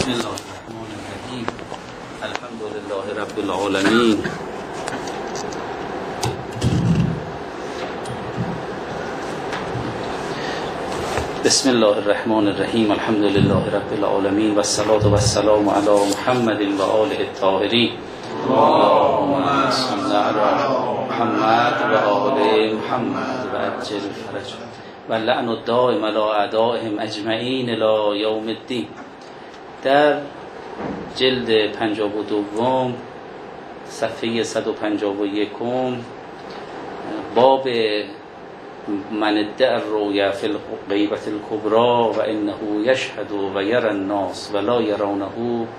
بسم الله الرحمن الرحیم. الحمد لله رب العالمین. بسم الله الرحمن الرحیم. الحمد لله رب العالمین و الصلاة و السلام علی محمد و آله الطاهرین. اللهم صل علی محمد و آل محمد و عجل فرجهم و لعن الدائم علی اعدائهم اجمعین الی یوم الدین. در جلد 52 صفحه 151 باب من ادعى الرؤيا في الغيبة الكبرى و انه یشهد و یرى الناس و لا یرونه،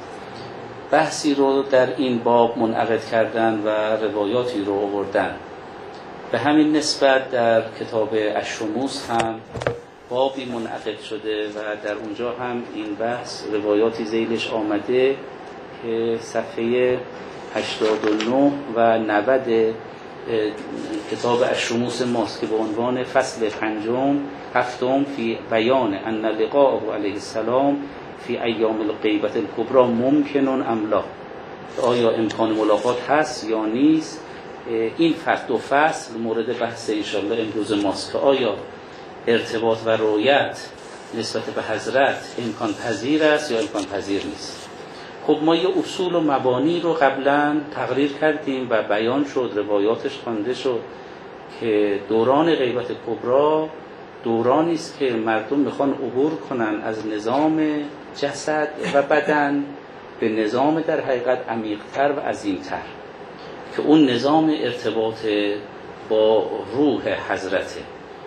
بحثی رو در این باب منعقد کردن و روایاتی رو آوردن. به همین نسبت در کتاب الشموس هم بابی منعقد شده و در اونجا هم این بحث روایاتی ذیلش آمده که صفحه 89 و 90 کتاب الشموس ماست که به عنوان فصل هفتم فی بیان ان لقاءه علیه السلام فی ایام الغیبة الکبری ممکن ام لا، آیا امکان ملاقات هست یا نیست. این دو فصل مورد بحث انشاءالله امروز ماست که آیا ارتباط و رؤیت نسبت به حضرت امکان پذیر است یا امکان پذیر نیست. خب ما یه اصول و مبانی رو قبلا تقریر کردیم و بیان شد، روایاتش خوانده شد که دوران غیبت کبری دورانی است که مردم میخوان عبور کنن از نظام جسد و بدن به نظام در حقیقت عمیق‌تر و عظیم‌تر که اون نظام ارتباط با روح حضرته.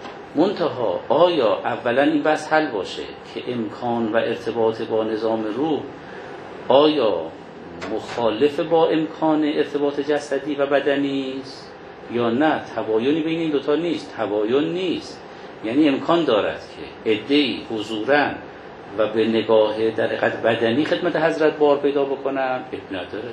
منتها آیا اولا این بحث حل باشه که امکان و ارتباط با نظام روح آیا مخالف با امکان ارتباط جسدی و بدنی است یا نه؟ تباینی بین این دوتا نیست. تباین نیست، یعنی امکان دارد که عده‌ای حضوراً و به نگاه در حقیقت بدنی خدمت حضرت بار پیدا بکنن، اب نداره.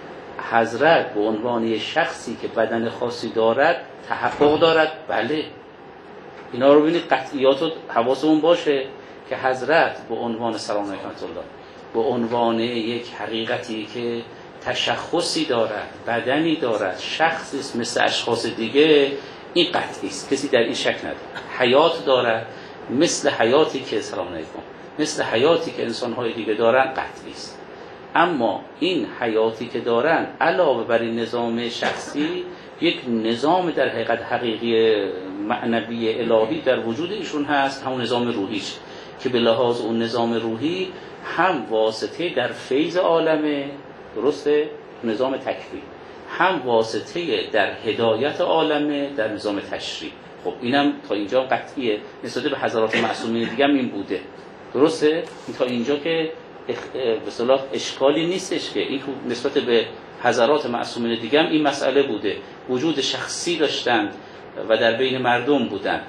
حضرت به عنوان شخصی که بدن خاصی دارد تحقق دارد، بله. اینا رو ببینید، قطعیات رو حواسمون باشه که حضرت به عنوان سلام علیه الله، به عنوان یک حقیقتی که تشخصی دارد، بدنی دارد، شخصی است مثل اشخاص دیگه، این قطعی است، کسی در این شک نداره. حیات دارد مثل حیاتی که سلام علیکم، مثل حیاتی که انسان‌های دیگه دارن، قطعی است. اما این حیاتی که دارن علاوه بر این نظام شخصی، یک نظام در حقیقت حقیقی معنوی الهی در وجود ایشون هست، همون نظام روحیش که به لحاظ اون نظام روحی هم واسطه در فیض عالمه، درسته، نظام تکوین، هم واسطه در هدایت عالمه در نظام تشریع. خب اینم تا اینجا قطعیه. نسبت به حضرات معصومین دیگه هم این بوده، درسته؟ تا اینجا که به اصطلاح اشکالی نیستش که این نسبت به حضرات معصومین دیگه هم این مسئله بوده، وجود شخصی داشتند و در بین مردم بودند،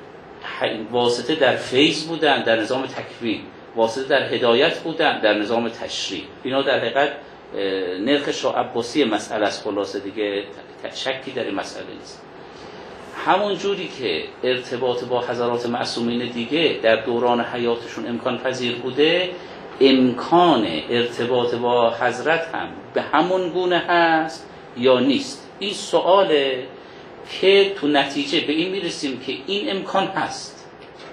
واسطه در فیض بودند در نظام تکوین، واسطه در هدایت بودند در نظام تشریع. اینا در حقیقت نرخ شاه عباسی مسئله است. خلاصه دیگه شکی در این مسئله نیست. همون جوری که ارتباط با حضرات معصومین دیگه در دوران حیاتشون امکان پذیر بوده، امکان ارتباط با حضرت هم به همون گونه هست یا نیست. این سواله که تو نتیجه به این میرسیم که این امکان هست،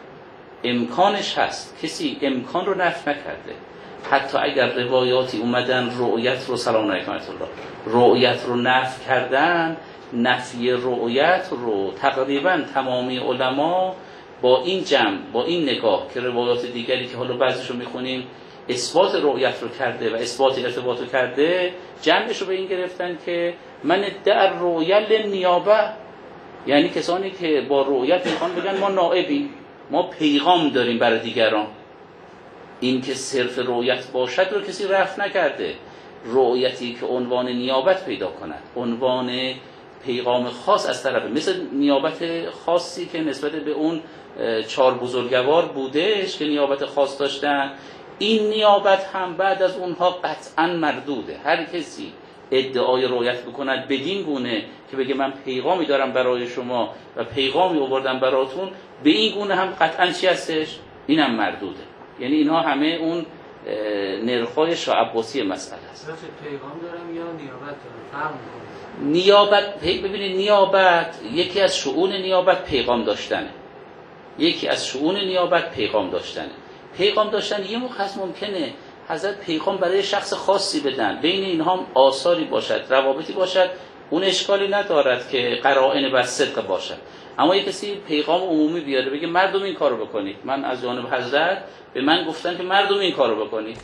امکانش هست، کسی امکان رو نفی نکرده. حتی اگر روایاتی اومدن رؤیت رو سلام علیکم الله رؤیت رو نفی کردن، نفی رؤیت رو تقریبا تمامی علما با این جمع، با این نگاه که روایات دیگری که حالا بعضیشو میخونیم اثبات رؤیت رو کرده و اثبات ارتباط رو کرده، جمعش رو به این گرفتن که من ادعی الرؤیا للنیابه، یعنی کسانی که با رؤیت میخوان بگن ما نائبیم، ما پیغام داریم برای دیگران. این که صرف رؤیت باشد رو کسی رفع نکرده. رؤیتی که عنوان نیابت پیدا کند، عنوان پیغام خاص از طرف، مثل نیابت خاصی که نسبت به اون 4 بزرگوار بودش که نیابت خاص داشتن، این نیابت هم بعد از اونها قطعا مردوده. هر کسی ادعای رؤیت بکند بدین گونه که بگه من پیغامی دارم برای شما و پیغامی آوردم براتون، به این گونه هم قطعا چی هستش؟ اینم مردوده. یعنی اینها همه اون نرخ‌های شاه عباسی مسئله است. پیغام دارم یا نیابت دارم فرق می‌کنه؟ نیابت، ببینید نیابت یکی از شؤون نیابت پیغام داشتنه. یکی از شؤون نیابت پیغام داشتنه. پیغام داشتن یه موقع هست ممکنه حضرت پیغام برای شخص خاصی بدن، بین اینها آثاری باشد، روابطی باشد، اون اشکالی ندارد که قرائن بر صدق باشد. اما یه کسی پیغام عمومی بیاره بگه مردم این کارو بکنید، من از جانب حضرت به من گفتن که مردم این کارو بکنید،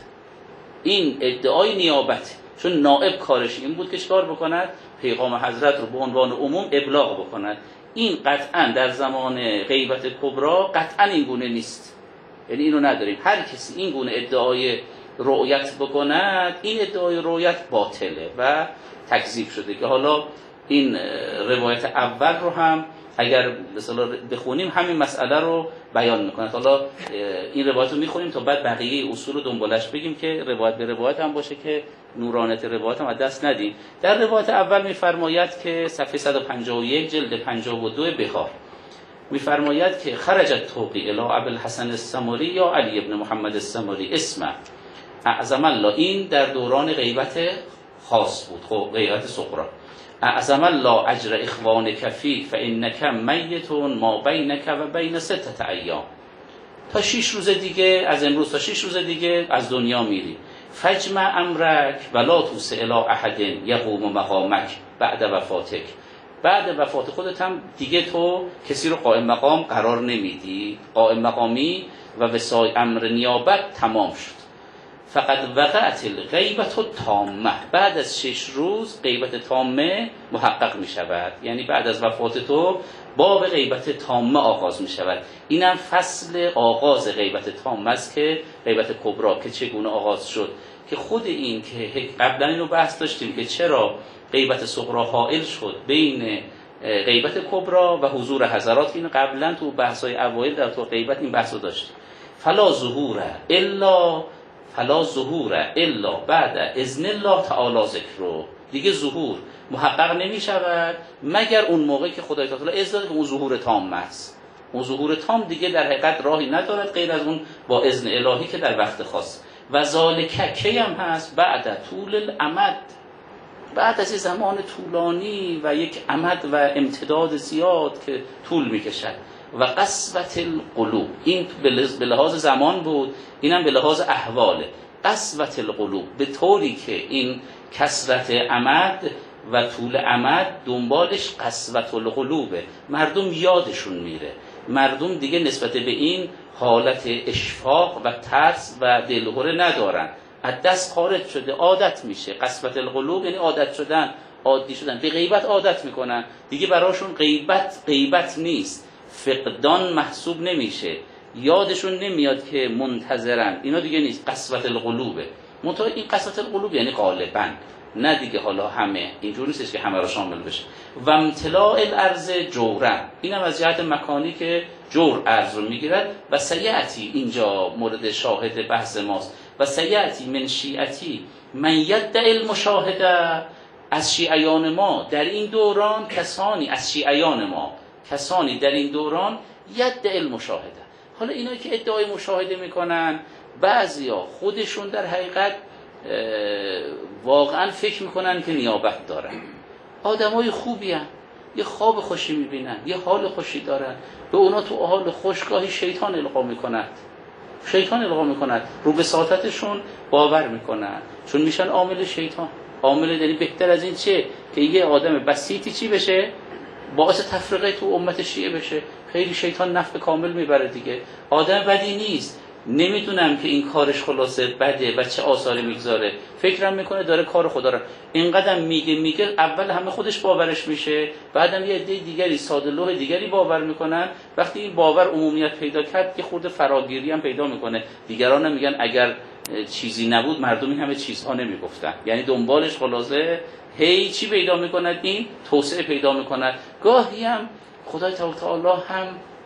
این ادعای نیابت، چون نائب کارش این بود که چیکار بکند؟ پیغام حضرت رو به عنوان عموم ابلاغ بکند. این قطعا در زمان غیبت کبرا قطعا این گونه نیست، یعنی اینو نداریم. هر کسی این گونه ادعای رؤیت بکند، این ادعای رؤیت باطله و تکذیب شده. که حالا این روایت اول رو هم اگر مثلا بخونیم همین مسئله رو بیان میکنه. حالا این روایت رو میخونیم تا بعد بقیه اصول رو دنبالش بگیم که روایت به روایت هم باشه که نورانیت روایت هم از دست ندیم. در روایت اول میفرماید که صفحه 151 جلد 52 بخار میفرماید که خرجت توقی الی ابوالحسن السمری یا علی ابن محمد السمری اسمه اعظم الله. این در دوران غیبت خاص بود، خب غیبت صغرا. اعظم الله اجر اخوانک فی فانک میت ما بینک و بین 6 ایام. تا 6 روز دیگه، از امروز تا 6 روز دیگه از دنیا میری. فجمع امرک ولا توسع الی احد یقوم مقامک بعد وفاتک. بعد وفات خودت هم دیگه تو کسی رو قائم مقام قرار نمیدی. قائم مقامی و وصای امر نیابت تمام شد. فقط وقعت الغیبت التامه. بعد از 6 روز غیبت تامه محقق می شود، یعنی بعد از وفات تو باب غیبت تامه آغاز می شود. اینم فصل آغاز غیبت تامه است که غیبت کبرا که چگونه آغاز شد. که خود این که قبلا اینو بحث داشتیم که چرا غیبت صغرا حائل شد بین غیبت کبرا و حضور حضرات. این قبلا تو بحث‌های اوایل در تو غیبت این بحثو داشتیم. فلا ظهور الا بعد اذن الله تعالی ذکره. دیگه ظهور محقق نمی شود مگر اون موقع که خدای تعالی اذن داده که اون ظهور تام است. اون ظهور تام دیگه در حقیقت راهی ندارد غیر از اون با اذن الهی که در وقت خاص. و ذالک کی هم هست؟ بعد طول الامد، بعد از زمان طولانی و یک امد و امتداد زیاد که طول میکشد. و قسوة القلوب، این به لحاظ زمان بود، اینم به لحاظ احواله. قسوة القلوب به طوری که این کثرت امد و طول امد دنبالش قسوة القلوبه، مردم یادشون میره، مردم دیگه نسبت به این حالت اشفاق و ترس و دلهره ندارن، از دست خارج شده، عادت میشه. قسوة القلوب یعنی عادت شدن، عادی شدن، به غیبت عادت میکنن دیگه، براشون غیبت نیست، فقدان محسوب نمیشه، یادشون نمیاد که منتظرن، اینا دیگه نیست. قسوة القلوبه. منتها این قسوة القلوب یعنی غالبا، نه دیگه حالا همه اینجوری نیست که همه را شامل بشه. و امتلاء الارض جورا، اینم از جهت مکانی که جور ارض رو میگیرد. و سیاتی، اینجا مورد شاهد بحث ماست، و سیاتی من شیعتی من یدعی المشاهده، از شیعیان ما در این دوران کسانی، از شیعیان ما کسانی در این دوران یدعی المشاهده. حالا اینا که ادعای مشاهده میکنن، بعضیا خودشون در حقیقت واقعا فکر میکنن که نیابت دارن، آدمای خوبی هن، یه خواب خوشی میبینن، یه حال خوشی دارن، به اونا تو حال خوشگاهی شیطان القا میکند، رو به ساطتشون باور میکنن، چون میشن عامل شیطان. عامل یعنی بهتر از این چه که یه آدم بسیطی چی بشه؟ باعث تفرقه تو امت شیعه بشه. خیلی شیطان نفع کامل میبره دیگه. آدم بدی نیست، نمیدونم که این کارش خلاصه بده و چه آثاری میگذاره، فکرم میکنه داره کار خدا رو اینقدر میگه اول همه خودش باورش میشه، بعدم یه عده دیگری ساده لوح دیگری باور میکنن. وقتی این باور عمومیت پیدا کرد که خورده فراگیری هم پیدا میکنه. دیگران هم میگن اگر چیزی نبود مردم این همه چیزها نمیگفتن، یعنی دنبالش خلاصه هی چی پیدا میکند؟ این توسعه پیدا میکند. گاهی هم خدای تعالی هم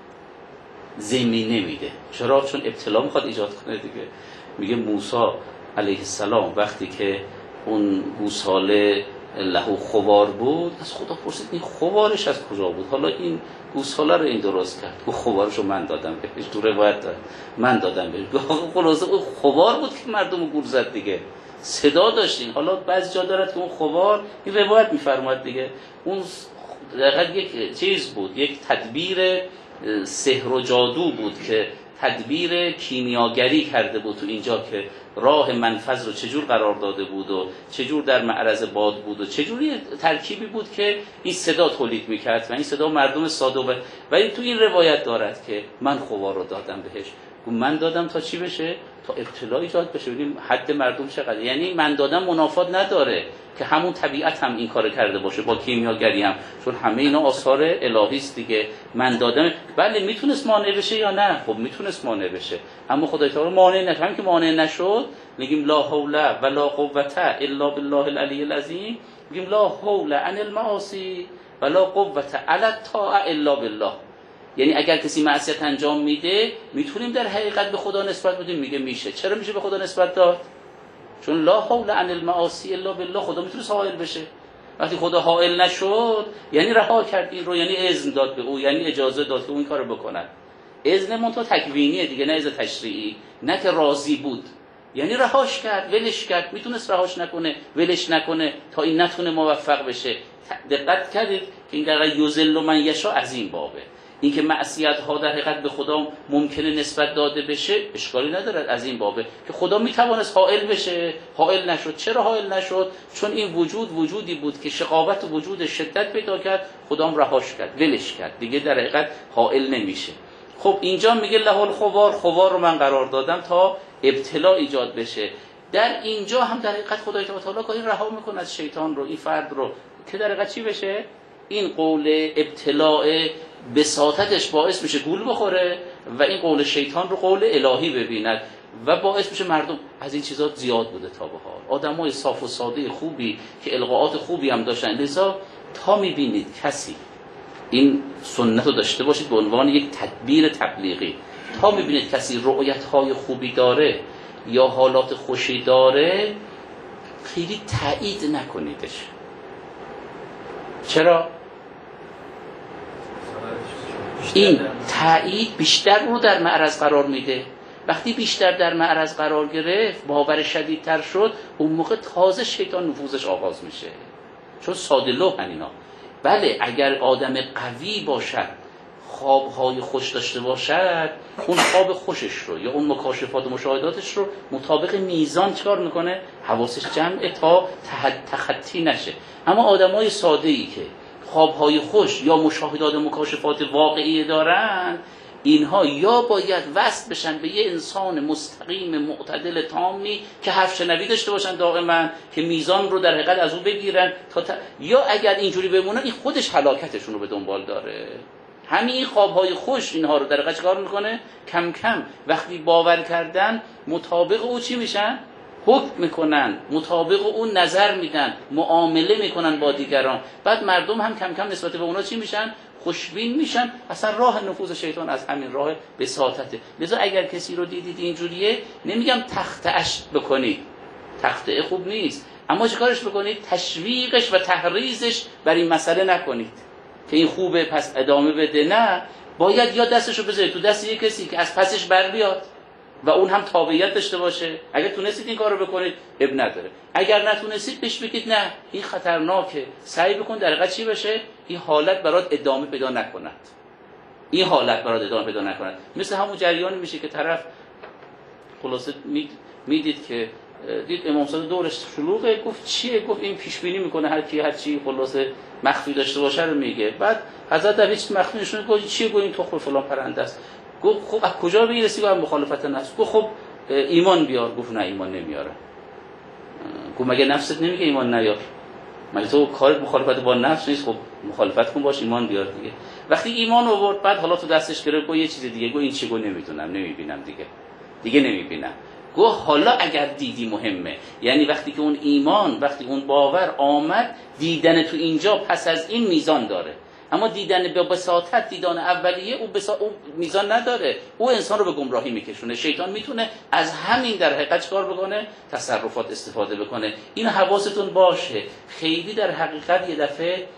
زمینه میده. چرا؟ چون ابتلا میخواد ایجاد کنه دیگه. میگه موسی علیه السلام وقتی که اون گوساله له خوار بود، از خدا پرسید این خوارش از کجا بود؟ حالا این گوساله رو این درست کرد. گفت خوارش رو من دادم بهش. تو روایت داره من دادم بهش. خلاصه اون خوار بود که مردم رو گول زد دیگه، صدا داشتین. حالا بعضی جا دارد که اون خوار، این روایت میفرماید دیگه، اون دقیقا یک چیز بود، یک تدبیر سحر و جادو بود که تدبیر کیمیاگری کرده بود تو اینجا که راه منفذ رو چجور قرار داده بود و چجور در معرض باد بود و چجوری ترکیبی بود که این صدا تولید میکرد و این صدا مردم ساده ولی تو این روایت دارد که من خوار رو دادم بهش. من دادم تا چی بشه؟ تا ابتلا ایجاد بشه. ببینیم حد مردم چقدر، یعنی من دادم منافات نداره که همون طبیعت هم این کار کرده باشه با کیمیاگری هم، چون همه اینا آثار الهی است دیگه. من دادم، بله میتونست مانع بشه یا نه؟ خب میتونست مانع بشه، اما خدای تعالی مانع نشد. همین که مانع نشد میگیم لا حول ولا قوة الا بالله العلی العظیم، میگیم لا حول عن المعاصی ولا قوة علی الطاعة الا بالله. یعنی اگر کسی معصیت انجام میده میتونیم در حقیقت به خدا نسبت بدیم، میگه میشه. چرا میشه به خدا نسبت داد؟ چون لا حول عن المعاصی الا بالله، خدا میتونه حائل بشه. وقتی خدا حائل نشد یعنی رها کرد این رو، یعنی اذن داد به او، یعنی اجازه داد که اون کارو بکنه. اذن منتها تکوینیه دیگه، نه اذن تشریعی، نه که راضی بود. یعنی رهاش کرد، ولش کرد. میتونست رهاش نکنه، ولش نکنه تا این نتونه موفق بشه. دقت کردید که این دقیقا یذل من یشاء از این بابه. این که معصیت ها در حقیقت به خدا ممکنه نسبت داده بشه اشکالی ندارد، از این بابه که خدا میتوانست حائل بشه، حائل نشد. چرا حائل نشد؟ چون این وجودی بود که شقاوت وجود شدت پیدا کرد، خدا هم رهاش کرد، ولش کرد، دیگه در حقیقت حائل نمیشه. خب اینجا میگه له الخوار، خوار رو من قرار دادم تا ابتلا ایجاد بشه. در اینجا هم در حقیقت خدای تعالی گاهی رها میکنه از شیطان رو، این فرد رو، که در حقیقت چی بشه؟ این قول ابتلاء بساطتش باعث میشه گول بخوره و این قول شیطان رو قول الهی ببیند و باعث میشه مردم از این چیزا زیاد بوده تا به حال. آدمای صاف و ساده خوبی که القاءات خوبی هم داشتن. لذا تا میبینید کسی، این سنت رو داشته باشید به عنوان یک تدبیر تبلیغی، تا میبینید کسی رؤیت‌های خوبی داره یا حالات خوشی داره، خیلی تایید نکنیدش. چرا؟ این تایید بیشتر رو در معرض قرار میده. وقتی بیشتر در معرض قرار گرفت، باور شدیدتر شد، اون موقع تازه شیطان نفوذش آغاز میشه. چون ساده لوحن اینا. بله اگر آدم قوی باشد، خوابهای خوش داشته باشد، اون خواب خوشش رو یا اون مکاشفات و مشاهداتش رو مطابق میزان چکار میکنه؟ حواسش جمعه تا تخطی نشه. اما آدمای ساده‌ای که خوابهای خوش یا مشاهدات و مکاشفات واقعی دارن، اینها یا باید وصل بشن به یه انسان مستقیم معتدل تامی که حرف شنوی داشته باشن دائما، که میزان رو در حقیقت از او بگیرن یا اگر اینجوری بمونن این خودش هلاکتشون رو به دنبال داره. همین خوابهای خوش اینها رو در حقیقت کار میکنه کم کم وقتی باور کردن مطابق او چی میشن؟ حکم میکنن، مطابق او نظر میدن، معامله میکنن با دیگران. بعد مردم هم کم کم نسبت به اونا چی میشن؟ خوشبین میشن. اصلا راه نفوذ شیطان از همین راه بساطته. لذا اگر کسی رو دیدید اینجوریه، نمیگم تخطئش بکنید، تخطئه خوب نیست، اما چیکارش بکنید؟ تشویقش و تحریضش بر این مسئله نکنید که این خوبه پس ادامه بده. نه، باید یا دستشو بذارید تو دست یک کسی که از پسش بر بیاد و اون هم تابعیت داشته باشه. اگر تونستید این کارو بکنید اب نداره، اگر نتونستید بهش بگید نه این خطرناکه، سعی بکن در حقیقت چی بشه؟ این حالت برات ادامه پیدا نکند. این حالت برات ادامه پیدا نکند. مثل همون جریانی میشه که طرف خلاصه میدید که دید امام صادق دورش شلوغه، گفت چیه؟ گفت این پیش بینی میکنه هر کی هر چی خلاصه مخفی داشته باشه رو میگه. بعد حضرت در هیچ مخفی نشون گفت چیه؟ گفت این تخم فلان پرنده است. گفت خب از کجا میرسی؟ گفت مخالفت نفس. گفت خب ایمان بیار. گفت نه ایمان نمیاره. گفت مگه نفست نمیگه ایمان نیار؟ مگه تو کارت مخالفت با نفس نیست؟ خب مخالفت کن باش، ایمان بیار دیگه. وقتی ایمان آورد بعد حالا تو دستش گرفت گفت یه چیز دیگه. گفت این چی؟ گفت نمیدونم، نمیبینم دیگه نمیبینم. گفت حالا اگر دیدی مهمه، یعنی وقتی که اون ایمان، وقتی اون باور آمد، دیدن تو اینجا پس از این میزان داره. اما دیدن به بساطت، دیدن اولیه، او میزان نداره، او انسان رو به گمراهی میکشونه. شیطان میتونه از همین در حقیقت چیکار بکنه؟ تصرفات استفاده بکنه. این حواستون باشه. خیلی در حقیقت یه دفعه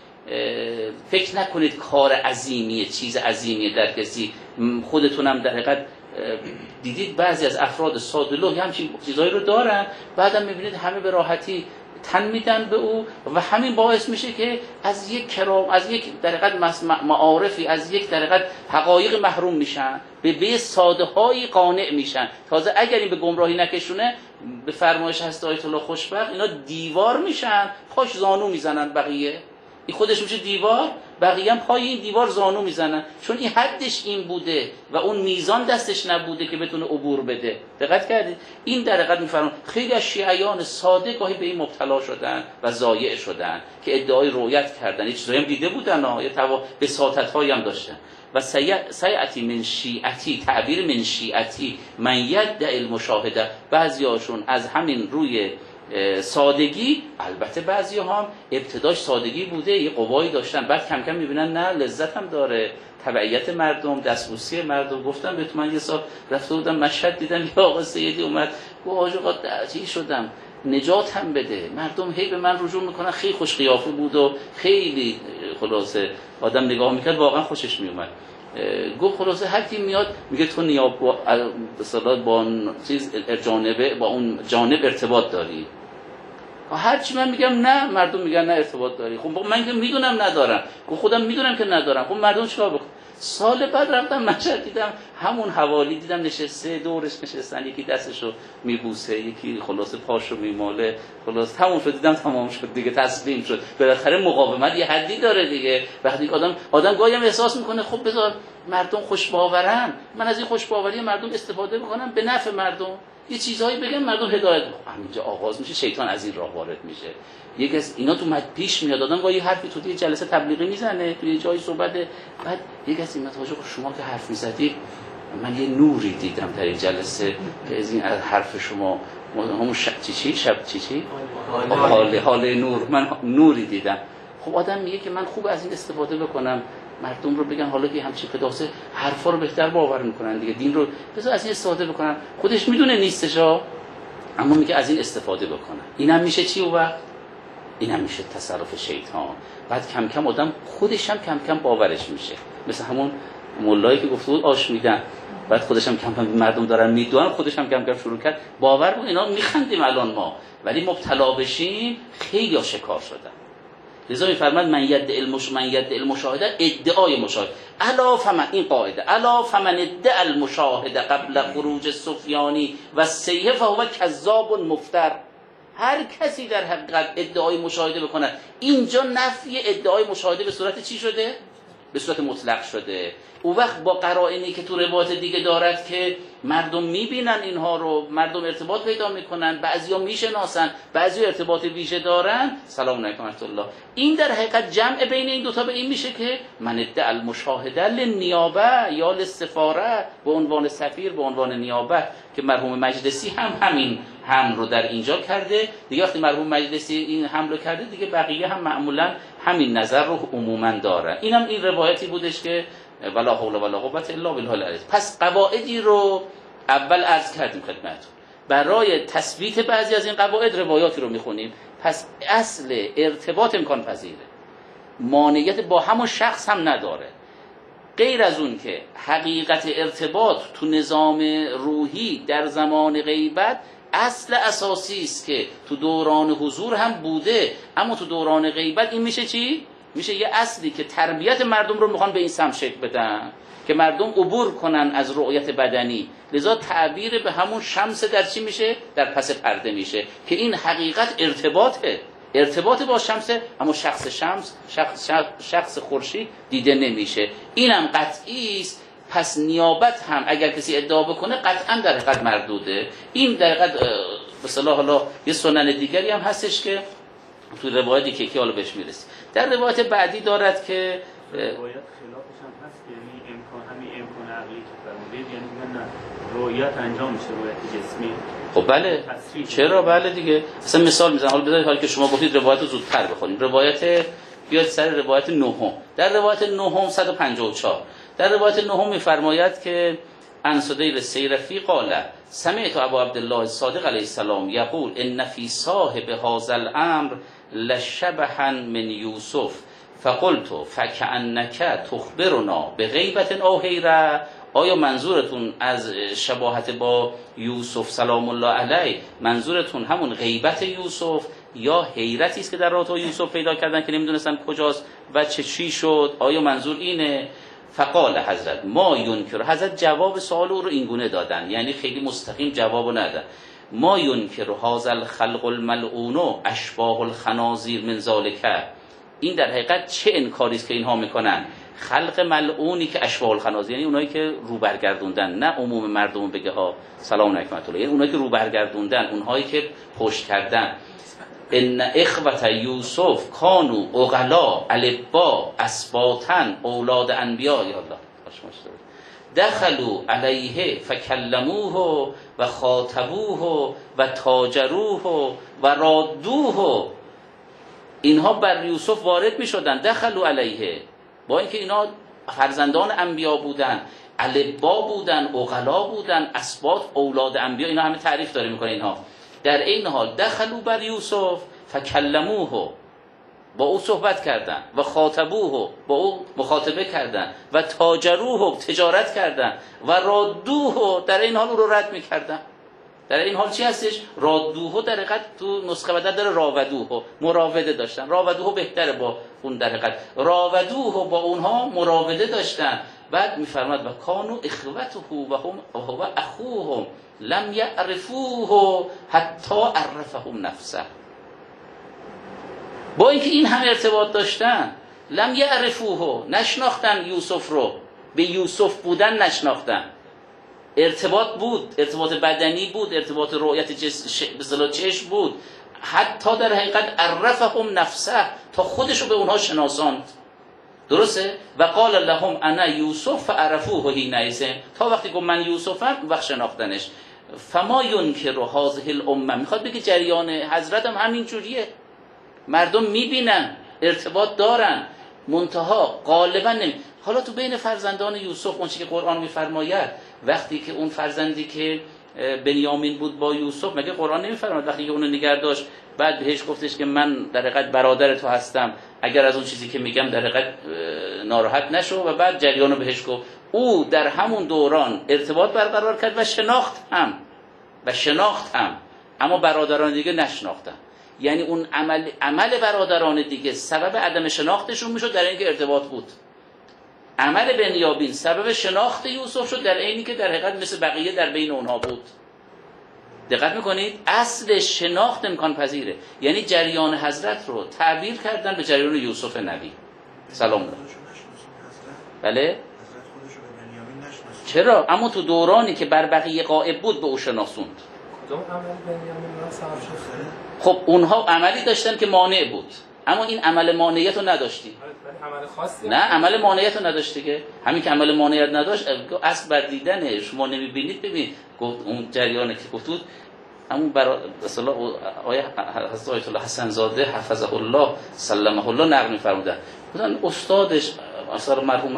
فکر نکنید کار عظیمیه، چیز عظیمیه در کسی. خودتونم در حقیقت دیدید بعضی از افراد ساده‌لوح همچین چیزایی رو دارن، بعدم میبینید همه به راحتی تن میدن به او و همین باعث میشه که از یک کرام، از یک در حقیقت معارفی، از یک در حقیقت حقایق محروم میشن، به ساده هایی قانع میشن. تازه اگر این به گمراهی نکشونه، به فرمایش هست آیت الله خوشبخت، اینا دیوار میشن، پاش زانو میزنن بقیه. این خودش میشه دیوار، بقیه هم پای این دیوار زانو میزنن، چون این حدش این بوده و اون میزان دستش نبوده که بتونه عبور بده. دقت کردید؟ این در حقیقت میفرمون خیلی از شیعیان ساده گاهی به این مبتلا شدن و ضایع شدن که ادعای رؤیت کردن، یه چیزایی هم دیده بودن، یه بساطت‌هایی هم داشتن. و سیعتی من شیعتی، تعبیر من شیعتی من یدعی المشاهده، بعضیاشون از همین روی سادگی، البته بعضی هم ابتداش سادگی بوده، یه قوایی داشتن، بعد کم کم میبینن نه لذت هم داره، تبعیت مردم، دستبوسی مردم. گفتم بهت من یه سال رفته بودم مشهد، دیدم یه آقا سیدی اومد گفت حاج آقا درجی شدم، نجات هم بده. مردم هی به من رجوع میکنن، خیلی خوش قیافه بود و خیلی خلاصه آدم نگاه میکرد واقعا خوشش میومد. گفت خلاصه هر کی میاد میگه تو نیاب به اصطلاح با چیز جانبه، با اون جانب ارتباط داری. هرچی من میگم نه، مردم میگن نه ارتباط داری. خب من که میدونم ندارم، خودم میدونم که ندارم. خب مردم چیکار بکنن؟ سال بعد رفتم مشهد، دیدم همون حوالی، دیدم نشسته دورش نشستن، یکی دستشو میبوسه، یکی خلاصه پاشو میماله، خلاص تموم شد. دیدم تمام شد دیگه، تسلیم شد. بالاخره مقاومت یه حدی داره دیگه. وقتی آدم گاهی هم احساس میکنه خب بذار مردم خوش باورن، من از این خوش باوری مردم استفاده بکنم به نفع مردم، یه چیزهایی بگم مردم هدایت بکنن. همینجا آغاز میشه، شیطان از این راه وارد میشه. یکی از اینا تو پیش میاد، آدم گاهی حرفی تو یه جلسه تبلیغی میزنه، تو یه جایی صحبت، بعد یکی از این متوجه شما که حرف میزدید من یه نوری دیدم در این جلسه که از این حرف شما همون حال نور، من نوری دیدم. خب آدم میگه که من خوب از این استفاده بکنم، مردم رو بگن حالا که همچین پداسه حرفا رو بهتر باور میکنن دیگه، دین رو بذار از این استفاده بکنن. خودش میدونه نیستش اما میگه از این استفاده بکنن. اینم میشه چی؟ و اینم میشه تصرف شیطان. بعد کم کم آدم خودش هم کم کم باورش میشه، مثل همون مولایی که گفته بود آش میدن، بعد خودش هم کم کم مردم دارن میدونن، خودش هم کم کم شروع کرد باور بود. اینا میخندیم الان ما، ولی مبتلا بشیم خیلی شکار شدن. لذا میفرماد من یدعی المشاهده، ادعای مشاهده. الا فمن، این قاعده، الا فمن ادعى المشاهده قبل خروج سفیانی و السیح فهو کذاب مفتر. هر کسی در حقیقت ادعای مشاهده بکنه، اینجا نفی ادعای مشاهده به صورت چی شده؟ به صورت مطلق شده. او وقت با قرائنی که تو روایت دیگه دارد که مردم میبینن اینها رو، مردم ارتباط پیدا میکنن، بعضیا میشناسن، بعضیا ارتباط ویژه دارن. سلام علیکم ورحمت الله. این در حقیقت جمع بین این دوتا به این میشه که من ادعی المشاهده للنیابه یا للسفاره، به عنوان سفیر، به عنوان نیابه، که مرحوم مجلسی هم همین حمل رو در اینجا کرده دیگه. وقتی مرحوم مجلسی این حمل رو کرده دیگه، بقیه هم معمولا همین نظر رو عموما داره. اینم این روایتی بودش که ولا حول ولا قوة الا بالله العلی. پس قواعدی رو اول عرض کردیم خدمتتون. برای تثبیت بعضی از این قواعد روایاتی رو میخونیم. پس اصل ارتباط امکان پذیره، مانعیت با همون شخص هم نداره، غیر از اون که حقیقت ارتباط تو نظام روحی در زمان غیبت اصل اساسی است که تو دوران حضور هم بوده، اما تو دوران غیبت این میشه چی؟ میشه یه اصلی که تربیت مردم رو میخوان به این سمت شکل بدن که مردم عبور کنن از رؤیت بدنی. لذا تعبیر به همون شمس در چی میشه؟ در پس پرده میشه که این حقیقت ارتباط با شمسه، اما شخص شمس، شخص خورشید دیده نمیشه. اینم قطعی است. پس نیابت هم اگر کسی ادعا بکنه قطعا در حقیقت مردوده. این در حقیقت به اصطلاح حالا یه سنن دیگری هم هستش که تو روایتی که حالا بهش میرسیم. در روایت بعدی دارد که روایت خلافش هم هست، یعنی امکان عقلی که فرمودید، یعنی نه رویت انجام میشه، رویت جسمی. خب بله، چرا؟ بله دیگه. اصلا مثال میزنم، حالا بذارید حالا که شما گفتید روایت رو زودتر بخونیم. روایت بیاید سر روایت نهم. در روایت نهم 154 در روایت نهم می‌فرماید که عن سدیر السیرفی قال سمعت ابا عبدالله الصادق علیه السلام یقول ان فی صاحب هذا الامر لشبحا من یوسف فقلت فکأنک تخبرنا بغیبت او حیره. آیا منظورتون از شباهت با یوسف سلام الله علیه منظورتون همون غیبت یوسف یا حیرتی است که در رابطه با یوسف پیدا کردن که نمیدونستن کجاست و چی شد؟ آیا منظور اینه؟ فقال حضرت ما ینکر. حضرت جواب سوال او رو اینگونه دادن، یعنی خیلی مستقیم جوابو ندادن. ما ینکر هذا الخلق الملعون اشباح الخنازیر من ذالک. این در حقیقت چه انکاری است که اینها میکنن؟ خلق ملعونی که اشباح الخنازیر، یعنی اونایی که رو برگردوندن، نه عموم مردم بگه ها سلام علیکم الله، یعنی اونایی که رو برگردوندن، اونهایی که پشت کردن. ان اخوة یوسف کانوا عقلا البا اسباطا اولاد انبیاء. یا الله دخلوا علیه فکلموه و خاطبوه و تاجروه و رادوه. اینها بر یوسف وارد می شدن، دخلوا علیه، با اینکه اینا فرزندان انبیا بودن، البا بودن، عقلا بودن، اسباط اولاد انبیا، اینا همه تعریف داره میکنه اینها. در این حال دخلوا بر یوسف فکلموه، با او صحبت کردن، و خاطبوه، با او مخاطبه کردن، و تاجروه، تجارت کردن، و رادوه، در این حال او رو رد میکردن. در این حال چی هستش؟ رادوه در حقیقت تو نسخه بدل داره راودوه، مراوده داشتن. راودوه بهتره با اون، در حقیقت راودوه با اونها مراوده داشتن. بعد میفرماد و کانوا اخوته و هو اخوهم لم یعرفوه حتی عرفهم نفسه. با اینکه این هم ارتباط داشتن، لم یعرفوه، نشناختن یوسف رو، به یوسف بودن نشناختن. ارتباط بود، ارتباط بدنی بود، ارتباط رؤیت چشم بود، حتی در حقیقت عرفهم نفسه، تا خودشو به اونها شناساند. درسته؟ و قال لهم انا یوسف فعرفوه حینئذ، تا وقتی گفت من یوسفم وقت شناختنش. فما ینکر هذه الامه، میخواد بگه جریان حضرت هم همین جوریه، مردم میبینن، ارتباط دارن، منتها غالبا حالا تو بین فرزندان یوسف اون چیزی که قرآن میفرماید، وقتی که اون فرزندی که بنیامین بود با یوسف، مگه قرآن نمیفرماید وقتی که اونو نگه داشت بعد بهش گفتش که من در حقیقت برادر تو هستم، اگر از اون چیزی که میگم در حقیقت ناراحت نشو، و بعد جریانو بهش گفت. او در همون دوران ارتباط برقرار کرد و شناخت هم، اما برادران دیگه نشناختن. یعنی اون عمل برادران دیگه سبب عدم شناختشون میشد در اینکه ارتباط بود. عمل بنیامین سبب شناخت یوسف شد در اینی که در حقیقت مثل بقیه در بین اونها بود. دقت میکنید؟ اصل شناخت امکان پذیره. یعنی جریان حضرت رو تعبیر کردن به جریان یوسف نبی سلام الله. بله؟ چرا؟ اما تو دورانی که بر بقیه غائب بود به او شناسوند. کدوم عمل بنیامین صاحب شد؟ خب اونها عملی داشتن که مانع بود، اما این عمل مانعیت رو نداشتی. عمل خاصی نه، عمل مانعیت رو نداشت دیگه. همین که عمل مانعیت نداشت، اصل بر دیدنه. شما نمیبینید، ببین گفت اون جریانی که گفت همون برای اصلا آیه حضرت آیت الله حسن زاده حفظه الله سلمه الله نقل می‌فرمودن. بودن استادش اصلا مرحوم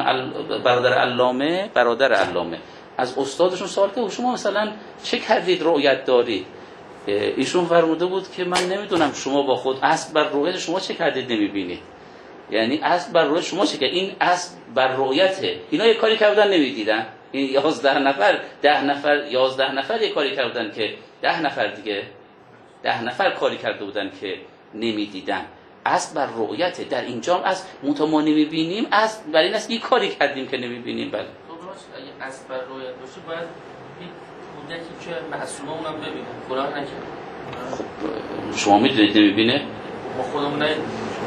برادر علامه از استادشون سوال کرد شما مثلا چه کردید رؤیت دارید؟ ایشون فرموده بود که من نمیدونم شما با خود اصل بر رؤیت شما چه کردید نمیبینید. یعنی اصل بر رؤیت شما چه کرد؟ این اصل بر رؤیته. اینا یه کاری کردن نمیدیدن. این 11 نفر 10 نفر 11 نفر یه کاری کردن که 10 نفر دیگه 10 نفر کاری کرده بودن که نمیدیدن. اصل بر رؤیته. در اینجا هم از ما نمیبینیم، اصل بر این است یه کاری کردیم که نمیبینیم. بله اگه اصل بر رؤیت باشه باید کودکی که معصومه اونم ببینه، گناه نکنه. خب شما میدونید نمیبینه؟ ما خودمون ندیدیم.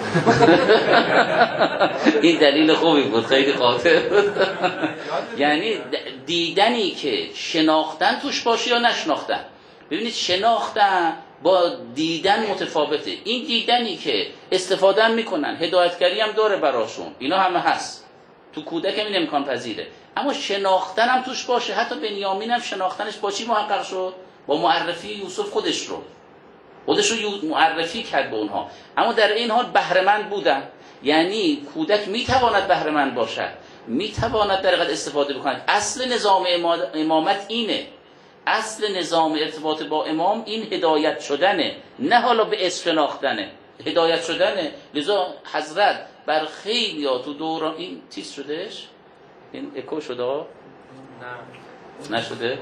این دلیل خوبی بود، خیلی خاطر بود. یعنی دیدنی که شناختن توش باشه یا نشناختن. ببینید شناختن با دیدن متفاوته. این دیدنی که استفاده میکنن، هدایتگری هم داره براشون، اینا همه هست. تو کودک هم این امکان پذیره. اما شناختن هم توش باشه. حتی بنیامین هم شناختنش با چی محقق شد؟ با معرفی یوسف خودش رو معرفی کرد به اونها. اما در این حال بهره‌مند بودن. یعنی کودک میتواند بهره مند باشد، میتواند در حقیقت استفاده بکند. اصل نظام امامت اینه، اصل نظام ارتباط با امام این هدایت شدنه، نه حالا به اسم شناختنه، هدایت شدنه. لذا حضرت بر خیلی ها تو دوران این تیز شدهش، این اکو شده ها؟ نه نشده؟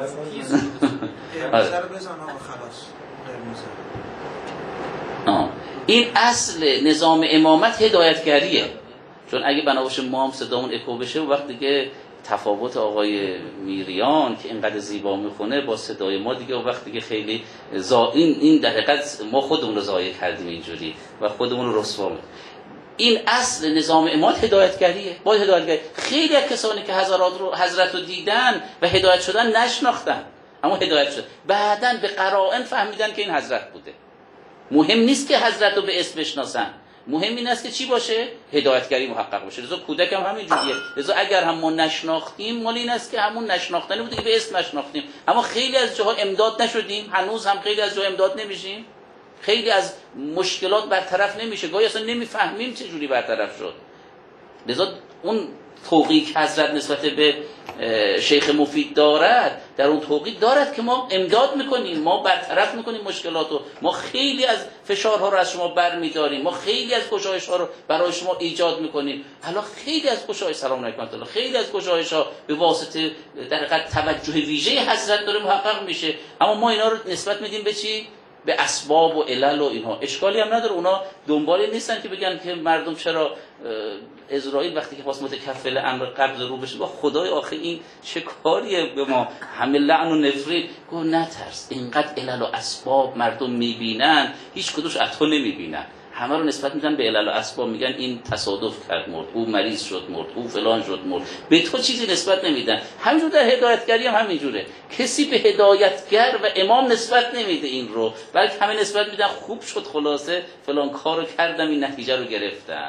این اصل نظام امامت هدایتگریه. چون اگه بنابراین ما هم صدامون اکو بشه و وقتی که تفاوت آقای میریان که اینقدر زیبا میخونه با صدای ما دیگه، و وقتی که خیلی این در حقیقت ما خودمون رو ضایع کردیم اینجوری و خودمون رو رسوا می‌کنیم. این اصل نظام امامت هدایتگریه، باید هدایتگری. خیلی از کسانی که حضرت رو دیدن و هدایت شدن نشناختن، اما هدایت شد بعداً به قرائن فهمیدن که این حضرت بوده. مهم نیست که حضرت رو به اسم بشناسن، مهم این است که چی باشه؟ هدایتگری محقق باشه. لذا کودک هم همین جوریه. لذا اگر هم ما نشناختیم، مال این است که همون نشناختنی بوده که به اسم نشناختیم، اما خیلی از جاها امداد نشدیم، هنوز هم خیلی از جاها امداد نمیشیم، خیلی از مشکلات برطرف نمیشه، گاهی اصلا نمیفهمیم چه جوری برطرف شد. لذا اون توقیق حضرت نسبت به شیخ مفید دارد، در اون توقیق دارد که ما امداد میکنیم، ما برطرف میکنیم مشکلاتو، ما خیلی از فشارها رو از شما برمیداریم، ما خیلی از گشایش‌ها رو برای شما ایجاد میکنیم. حالا خیلی از گشایش، سلام علیکم الله، خیلی از گشایش‌ها به واسطه در حقیقت توجه ویژه حضرت داره محقق میشه، اما ما اینا رو نسبت میدیم به چی؟ به اسباب و علل و اینها. اشکالی هم نداره، اونا دنبالی نیستن که بگن که مردم چرا اسرائیل وقتی که خواست متکفل امر قبض رو بشه، با خدای آخه این چه کاریه به ما، همه لعن و نفرین. گفت نترس، اینقدر علل و اسباب مردم میبینن، هیچ کدومش عطا نمیبینن، همه رو نسبت میدن به علل و اسباب، میگن این تصادف کرد مرد، او مریض شد مرد، او فلان شد مرد، به تو چیزی نسبت نمیدن. همینجور در هدایتگری هم همینجوره، کسی به هدایتگر و امام نسبت نمیده این رو، بلکه همه نسبت میدن خوب شد، خلاصه فلان کارو کردم، این نتیجه رو گرفتم.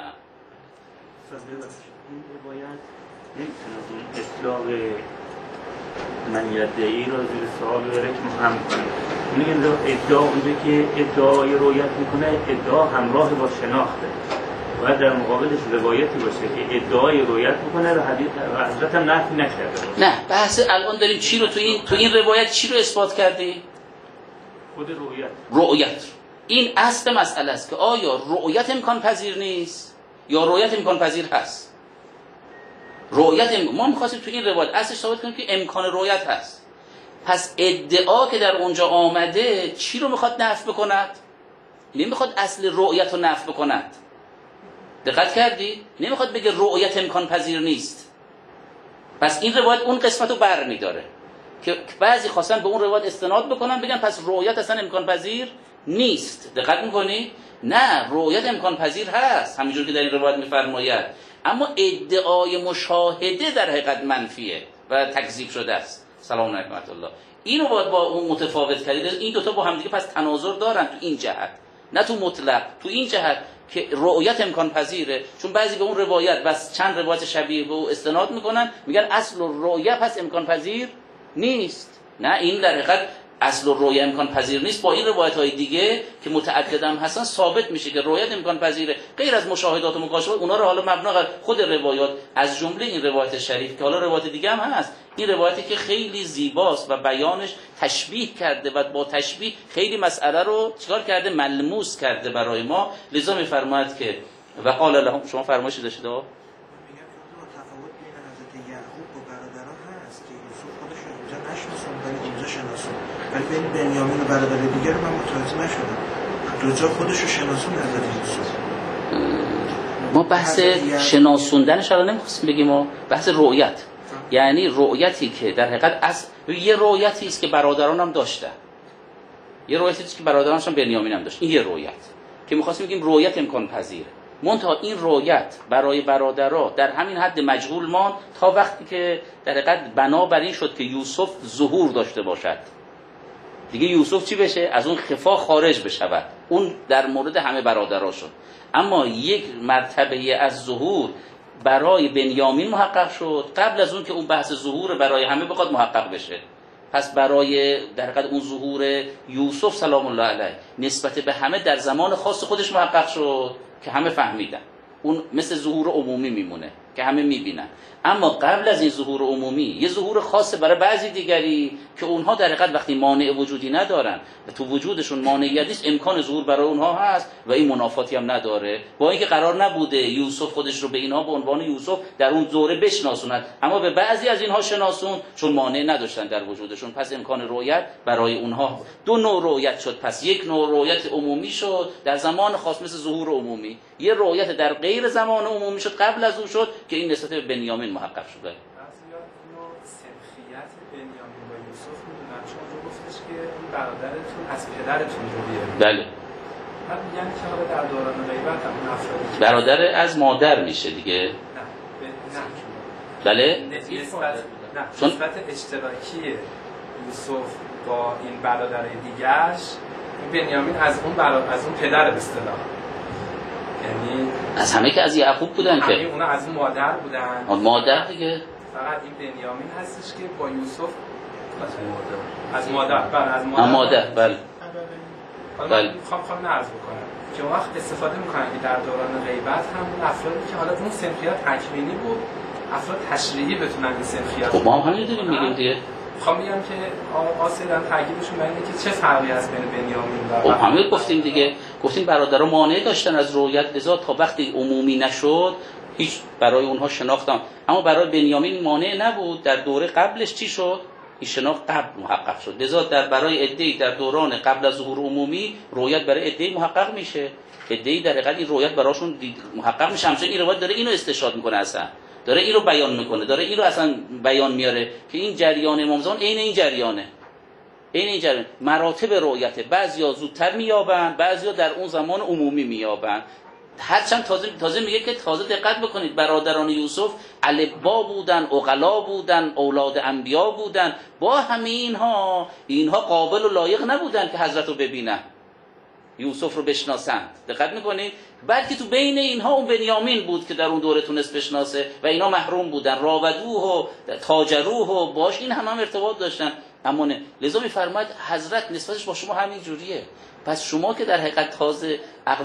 این روایت نمیتونه اون اطلاق منیدعی را زیر سوال ببره که مهم کنه. این ادعا اونجا که ادعای رویت میکنه، ادعا همراه با شناخته، باید در مقابلش روایتی باشه که ادعای رویت میکنه و حضرت هم نفی نکرده باشه. نه، بحث الان داریم چی رو تو این روایت چی رو اثبات کردی؟ خود رؤیت. این اصل مسئله است که آیا رؤیت امکان پذیر نیست یا رؤیت امکان پذیر هست. ما می‌خواستیم تو این روایت اصلش ثابت کنیم که امکان رؤیت هست. پس ادعا که در اونجا آمده چی رو میخواد نفی بکند؟ نمیخواد اصل رؤیت رو نفی بکند. دقت کردی؟ نمیخواد بگه رؤیت امکان پذیر نیست. پس این روایت اون قسمت رو برمی‌داره که بعضی خواستن به اون روایت استناد بکنن، بگن پس رؤیت اصلا امکان پذیر نیست. دقت می‌کنی؟ نه، رؤیت امکان پذیر هست، همینجور که در این روایت می‌فرماید، اما ادعای مشاهده در حقیقت منفیه و تکذیب شده است. سلام علیکم الله. اینو باید با اون متفاوت کرد. این دوتا با هم دیگه پس تناظر دارن تو این جهت، نه تو مطلق، تو این جهت که رؤیت امکان پذیره. چون بعضی به اون روایت بس چند روایت شبیه به او استناد میکنن، میگن اصل رؤیت پس امکان پذیر نیست. نه، این در حقیقت اصل رؤیت امکان پذیر نیست. با این روایت‌های دیگه که متعددم هستن ثابت میشه که رؤیت امکان پذیره، غیر از مشاهدات و مکاشفات. اونا رو حالا مبنا بر خود روایات، از جمله این روایت شریف که حالا روایت دیگه هم هست، این روایتی که خیلی زیباست و بیانش تشبیه کرده و با تشبیه خیلی مسئله رو چیکار کرده، ملموس کرده برای ما. لذا میفرماید که و قال لهم، شما فرمایشی داشتید ها؟ ولی بین بنیامین و برادر دیگر من متوجه نشدم. دو جا خودش رو شناسون نظر یوسف. ما بحث شناسوندنش الان نمی‌خواستیم بگیم، ما بحث رؤیت، یعنی رؤیتی که در حقیقت از یه رؤیتی است که برادران هم داشتن، یه رؤیتی است که برادرانش هم بنیامین هم داشت. این یه رؤیت که می‌خواستیم بگیم رؤیت امکان پذیره. منتها این رؤیت برای برادرها در همین حد مجهول ماند تا وقتی که در حقیقت بنا بر این شد که یوسف ظهور داشته باشد. دیگه یوسف چی بشه؟ از اون خفا خارج بشود. اون در مورد همه برادرها شد. اما یک مرتبه از ظهور برای بنیامین محقق شد قبل از اون که اون بحث ظهور برای همه بخواد محقق بشه. پس برای در حقیقت اون ظهور یوسف سلام الله علیه نسبت به همه در زمان خاص خودش محقق شد که همه فهمیدن. اون مثل ظهور عمومی میمونه که همه میبینن. اما قبل از این ظهور عمومی یه ظهور خاصه برای بعضی دیگری که اونها در حقیقت وقتی مانع وجودی ندارن و تو وجودشون مانعیت نیست، امکان ظهور برای اونها هست و این منافاتی هم نداره، با اینکه قرار نبوده یوسف خودش رو به اینها به عنوان یوسف در اون دوره بشناسوند، اما به بعضی از اینها شناسون چون مانع نداشتن در وجودشون. پس امکان رؤیت برای اونها دو نوع رؤیت شد. پس یک نوع رؤیت عمومی شد در زمان خاص مثل ظهور عمومی، یه رؤیت در غیر زمان عمومی شد قبل از اون شد که این نسبت به بنیامین محقق شده. سنخیت بنیامین با یوسف میدونن، چون اونجا گفتش که این برادرتون از پدرتون رو بیارید. بله. بعد میگن که حالا در دوران غیبت هم اون افرادی که برادر از مادر میشه دیگه. نه بله. نسبت اشتراکی یوسف با این برادرای دیگرش، این بنیامین از اون پدر به اصطلاح، یعنی از همه که از یعقوب بودن که اونا از اون مادر بودن. مادر دیگه. فقط این بنیامین هستش که با یوسف از مادر بله. حالا من میخوام نعرض بکنم که اون وقت استفاده میکنن که در دوران غیبت هم اون افرادی که حالا اون سنخیات تکوینی بود، افراد تشریعی بتونن این سنخیات. خب ما هم همین داریم میگیم دیگه. میخوام بگم که آسیدن ترکیبشون برای اینه که چه فرقی هست بین بنیامین و خب همین گفتیم دیگه، گفتیم برادرها مانع داشتن از رؤیت، لذا تا وقتی عمومی نشد هیچ برای اونها شناختم. اما برای بنیامین مانع نبود. در دوره قبلش چی شد؟ این شناخت قبل محقق شد. لذا برای عده‌ای در دوران قبل از ظهور عمومی رؤیت برای عده‌ای محقق میشه. عده‌ای در حقیقت این رؤیت براشون محقق میشه. همچنین این روایت داره اینو استشهاد میکنه، اصلا داره اینو بیان میکنه، داره اینو اصلا بیان میاره که این جریان امام زمان عین این جریانه. این جریان مراتب رؤیت، بعضیا زودتر میابن، بعضیا در اون زمان عمومی میابن. هرچند تازه میگه که تازه دقت بکنید برادران یوسف البا بودن، عقلا بودن، اولاد انبیا بودن، با همه اینها قابل و لایق نبودن که حضرت رو ببینن، یوسف رو بشناسند. دقت میکنید؟ بعد که تو بین اینها اون بنیامین بود که در اون دوره تونست بشناسه و اینا محروم بودن، راودوه و تاجروه و باش این هم ارتباط داشتن. اما نه، لذا میفرماید حضرت نسبتش با شما همین جوریه. پس شما که در حقیقت تازه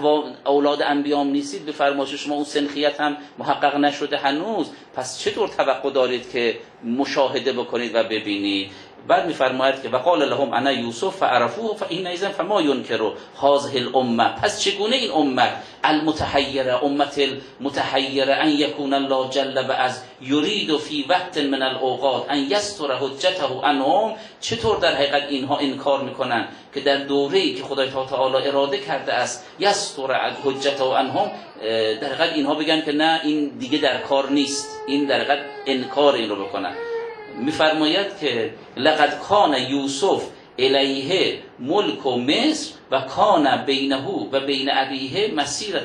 اولاد انبیام نیستید، به فرمایش شما اون سنخیت هم محقق نشده هنوز، پس چطور توقع دارید که مشاهده بکنید و ببینید؟ بعد میفرماید که وقال لهم انا یوسف فعرفوه فحینئذ فما ینکروا هذه الامه. پس چگونه این امت المتحیره، امت المتحیره ان یکون الله جل و عز یرید فی وقت من الاوقات ان یستر حجته عنهم، چطور در حقیقت اینها انکار میکنن که در دوره‌ای که خدای تعالی اراده کرده است یستر حجته عنهم، در حقیقت اینها بگن که نه این دیگه در کار نیست، این در حقیقت انکار این رو بکنن. میفرماید که لقد کان یوسف الیه ملک و مصر و کان بینه و بین ابیه مسیرت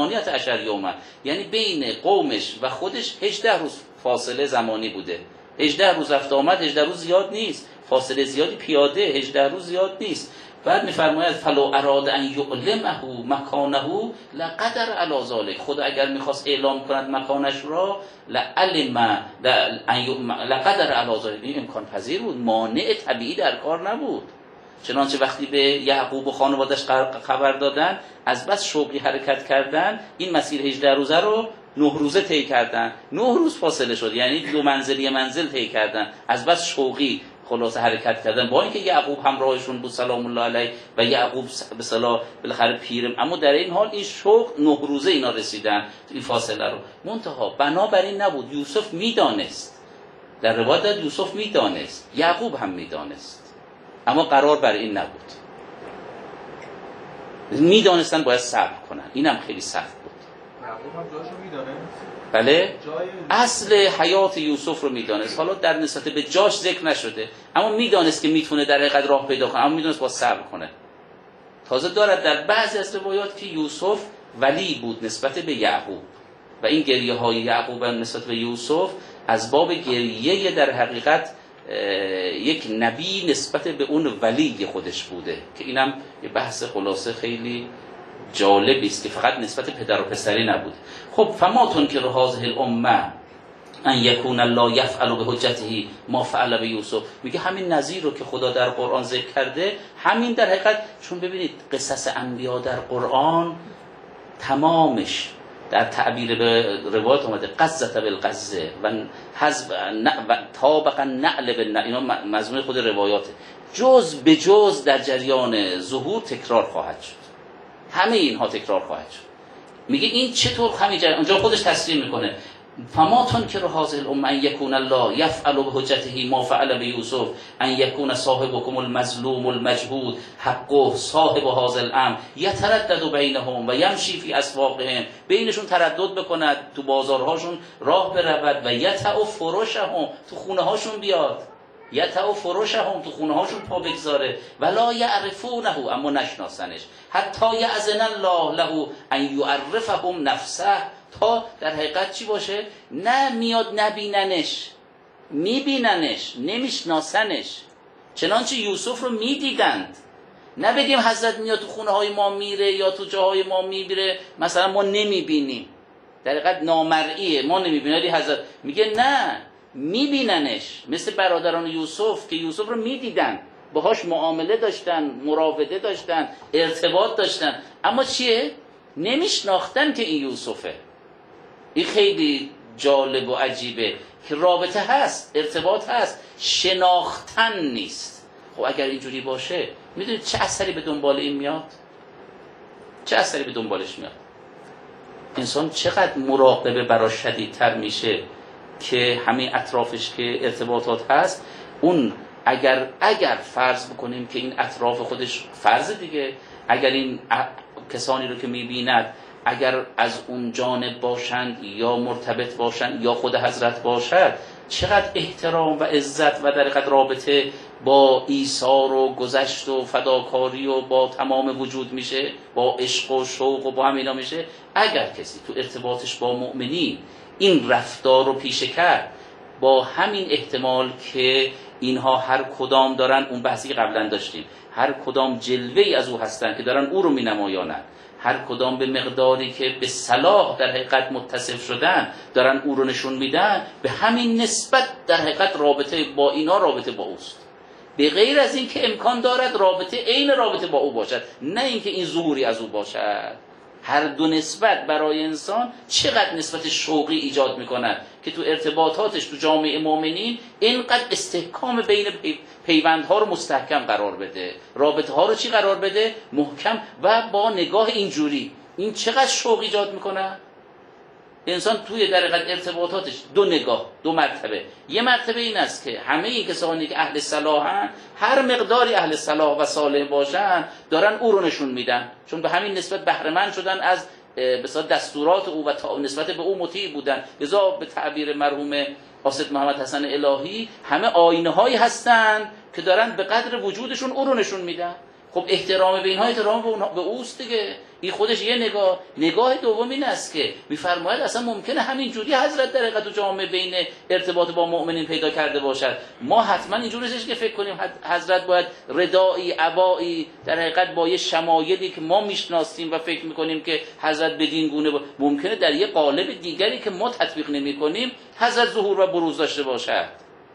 18 یوما، یعنی بین قومش و خودش 18 روز فاصله زمانی بوده. 18 روز رفت آمد، 18 روز زیاد نیست، فاصله زیادی پیاده، 18 روز زیاد نیست. بعد میفرماید فلو اراد ان یعلمه مکانه لقدر علی ذلک، خدا اگر میخواست اعلام کند مکانش را لعلم لقدر علی ذلک، این امکان پذیر بود، مانع طبیعی در کار نبود. چنانچه وقتی به یعقوب و خانوادش خبر دادن، از بس شوقی حرکت کردن، این مسیر 18 روزه رو 9 روزه طی کردن. 9 روز فاصله شد، یعنی 2 منزل منزل طی کردن، از بس شوقی خلاص حرکت کردن. با اینکه یعقوب همراهشون بود سلام الله علیه و یعقوب به اصطلاح بالاخره پیرم، اما در این حال این شوق 9 روزه اینا رسیدن این فاصله رو. منتها بنابراین نبود، یوسف میدانست، در روایت یوسف میدانست، یعقوب هم میدانست، اما قرار بر این نبود. میدانستن باید صبر کنن، اینم خیلی سخت بود. یعقوب هم جاشو میدانست. بله، اصل حیات یوسف رو میدانست. حالا در نسبت به جاش ذکر نشده، اما میدانست که میتونه در حقیقت راه پیدا کنه، اما میدانست با صبر کنه. تازه دارد در بعضی از روایات که یوسف ولی بود نسبت به یعقوب و این گریه های یعقوب نسبت به یوسف از باب گریه در حقیقت یک نبی نسبت به اون ولی خودش بوده، که اینم یه بحث خلاصه خیلی جالبی است که فقط نسبت پدر و پسری نبود. خب فما تنکر هذه الامه ان یکون الله یفعل بحجته ما فعل به یوسف، میگه همین نظیر رو که خدا در قرآن ذکر کرده، همین در حقیقت، چون ببینید قصص انبیا در قرآن تمامش در تعبیر به روایت اومده قزة بالقزه و حذف و طابق النعل بالنعل، اینا مضمون خود روایاته. جز به جز در جریان ظهور تکرار خواهد شد، همه اینها تکرار خواهد شد. میگه این چطور همین جریان، اونجا خودش تصریح میکنه فما تنکر هذه الامه ان یکون الله یفعل بحجته ما فعل بیوسف ان یکون صاحبکم المظلوم المجهود حقه صاحب هذا الامر یتردد بینهم و یمشی فی اسواقهم، بینشون تردد بکند، تو بازارهاشون راه برود، و یتع فرشهم، تو خونه هاشون بیاد، یتع فرشهم، تو خونه هاشون پا بگذاره، ولا یعرفونه، اما نشناسنش، حتی یأذن الله له ان یعرفهم نفسه، تا در حقیقت چی باشه؟ نه میاد نبیننش، میبیننش، نمیشناسنش، چنانچه یوسف رو میدیدند. نه بگیم حضرت میاد تو خونه های ما میره یا تو جاهای ما میره، مثلا ما نمیبینیم، در حقیقت نامرئیه، ما نمیبینیم، ولی حضرت میگه نه میبیننش، مثل برادران یوسف که یوسف رو میدیدن، باهاش معامله داشتن، مراوده داشتن، ارتباط داشتن، اما چیه؟ نمیشناختن که این یوسفه. این خیلی جالب و عجیبه که رابطه هست، ارتباط هست، شناختن نیست. خب اگر اینجوری باشه میدونید چه اثری به دنبال این میاد؟ چه اثری به دنبالش میاد؟ انسان چقدر مراقبه براش شدیدتر میشه که همه اطرافش که ارتباطات هست، اون اگر فرض بکنیم که این اطراف خودش فرض دیگه، اگر این کسانی رو که میبیند اگر از اون جانب باشند یا مرتبط باشند یا خود حضرت باشد، چقدر احترام و عزت و در حقیقت رابطه با ایثار و گذشت و فداکاری و با تمام وجود میشه، با عشق و شوق و با همینا میشه. اگر کسی تو ارتباطش با مؤمنین این رفتار رو پیشه کرد، با همین احتمال که اینها هر کدام دارن، اون بحثی که قبلا داشتیم، هر کدام جلوه‌ای از او هستن که دارن او رو مینمایانند، هر کدام به مقداری که به صلاح در حقیقت متصف شدن دارن او رو نشون میدن، به همین نسبت در حقیقت رابطه با اینا رابطه با اوست، به غیر از این که امکان دارد رابطه عین رابطه با او باشد، نه اینکه این ظهوری از او باشد. هر دو نسبت برای انسان چقدر نسبت شوقی ایجاد میکند که تو ارتباطاتش تو جامعه مؤمنین اینقدر استحکام بین پیوندها رو مستحکم قرار بده، رابطه ها رو چی قرار بده؟ محکم. و با نگاه اینجوری این چقدر شوق ایجاد میکنه انسان توی در حقیقت ارتباطاتش. دو نگاه، دو مرتبه. یه مرتبه این است که همه این کسانی که اهل صلاحن، هر مقداری اهل صلاح و صالح باشن، دارن او رو نشون میدن، چون به همین نسبت بهره مند شدن از بسیار دستورات او و نسبت به او مطیع بودن. لذا به تعبیر مرحوم قاصد محمد حسن الهی، همه آینه هایی هستن که دارن به قدر وجودشون او رو نشون میدن. خب احترام به اینها احترام به اوست دیگه. این خودش یه نگاه. نگاه دوم این است که میفرماید اصلا ممکنه همین جوری حضرت در حقیقت جامعه بین ارتباط با مؤمنین پیدا کرده باشد. ما حتما اینجوری نیست که فکر کنیم حضرت باید ردایی عبایی در حقیقت با یه شمایلی که ما میشناسیم و فکر میکنیم که حضرت بدین گونه ممکنه در یه قالب دیگری که ما تطبیق نمیکنیم حضرت ظهور و بروز داشته باشد.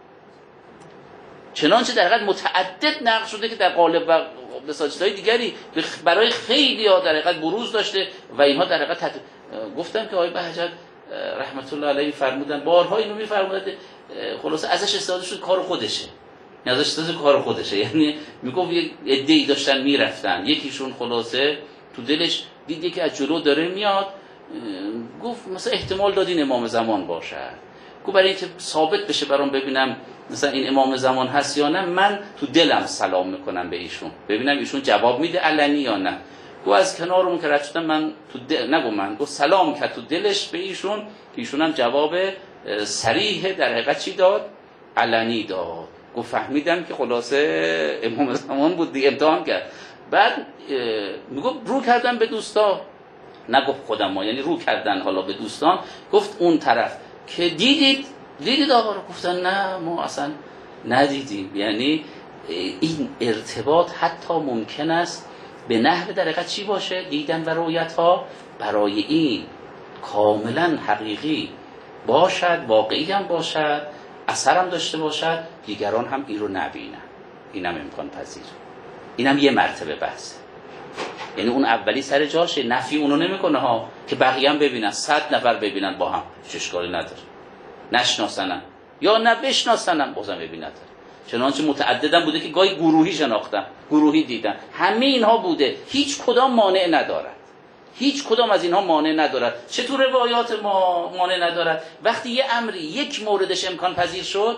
چنانچه در حقیقت متعدد نقل شده که در قالب و بساجتهای دیگری برای خیلی ها در حقیقت بروز داشته و اینها در حقیقت گفتم که آقای بهجت رحمت الله علیه فرمودن، بارها اینو میفرمودن، خلاصه ازش استفاده شد کار خودشه، ازش استفاده کار خودشه. یعنی میگفت یک عده‌ای داشتن میرفتن، یکیشون خلاصه تو دلش دید که از جلو داره میاد، گفت مثلا احتمال دادین امام زمان باشه، گفت برای اینکه ثابت بشه برام ببینم مثلا این امام زمان هست یا نه، من تو دلم سلام میکنم به ایشون ببینم ایشون جواب میده علنی یا نه. گفت از کنار اون که رد شدم من تو نگو من گفت سلام کرد تو دلش به ایشون که ایشون هم جواب صریح در حقیقت چی داد؟ علنی داد. گفت فهمیدم که خلاصه امام زمان بود دیگه، امتحان کرد. بعد میگفت رو کردم به دوستا، نگفت خودم ما، یعنی رو کردن حالا به دوستان، گفت اون طرف که دیدید آقا رو؟ گفتن نه ما اصلا ندیدیم. یعنی این ارتباط حتی ممکن است به نحو در حقیقت چی باشه؟ دیدن و رویت ها برای این کاملا حقیقی باشد، واقعی هم باشد، اثر هم داشته باشد، دیگران هم این رو نبینن. اینم امکان پذیر، اینم یه مرتبه بحثه. یعنی اون اولی سر جاشه، نفی اونو نمیکنه ها که بقیه هم ببینن، 100 نفر ببینن با هم، اشکالی نداره. نشناسنن یا نه بشناسنن بازم ببینن. چنانچه متعددم بوده که گاهی گروهی شناختن، گروهی دیدن، همه اینها بوده، هیچ کدام مانع ندارد، هیچ کدام از اینها مانع ندارد. چطور روایات ما مانع ندارد؟ وقتی یه امری یک موردش امکان پذیر شد،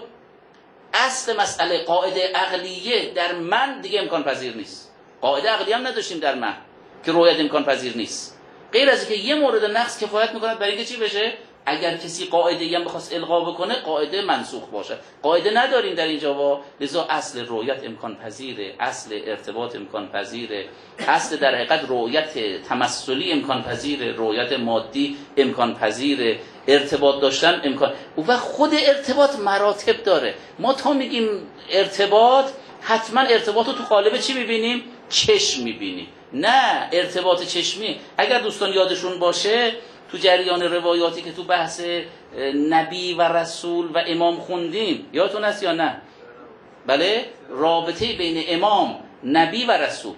اصل مسئله قاعده عقلیه در من دیگه امکان پذیر نیست. قاعده عقلی هم نداشتیم در من که رویت امکان پذیر نیست، غیر از اینکه یه مورد نقص کفایت میکند برای اینکه چی بشه؟ اگر کسی قاعده هم بخواست الغا بکنه قاعده منسوخ باشه. قاعده نداریم در اینجا، لذا اصل رؤیت امکان پذیره، اصل ارتباط امکان پذیره، اصل در حقیقت رؤیت تمثلی امکان پذیره، رؤیت مادی امکان پذیره، ارتباط داشتن امکان. و خود ارتباط مراتب داره. ما تا میگیم ارتباط حتما ارتباط رو تو قالب چی میبینیم؟ چشم میبینیم. نه، ارتباط چشمی اگر دوستان یادشون باشه تو جریان روایاتی که تو بحث نبی و رسول و امام خوندیم، یادتون هست یا نه؟ بله، رابطه بین امام، نبی و رسول.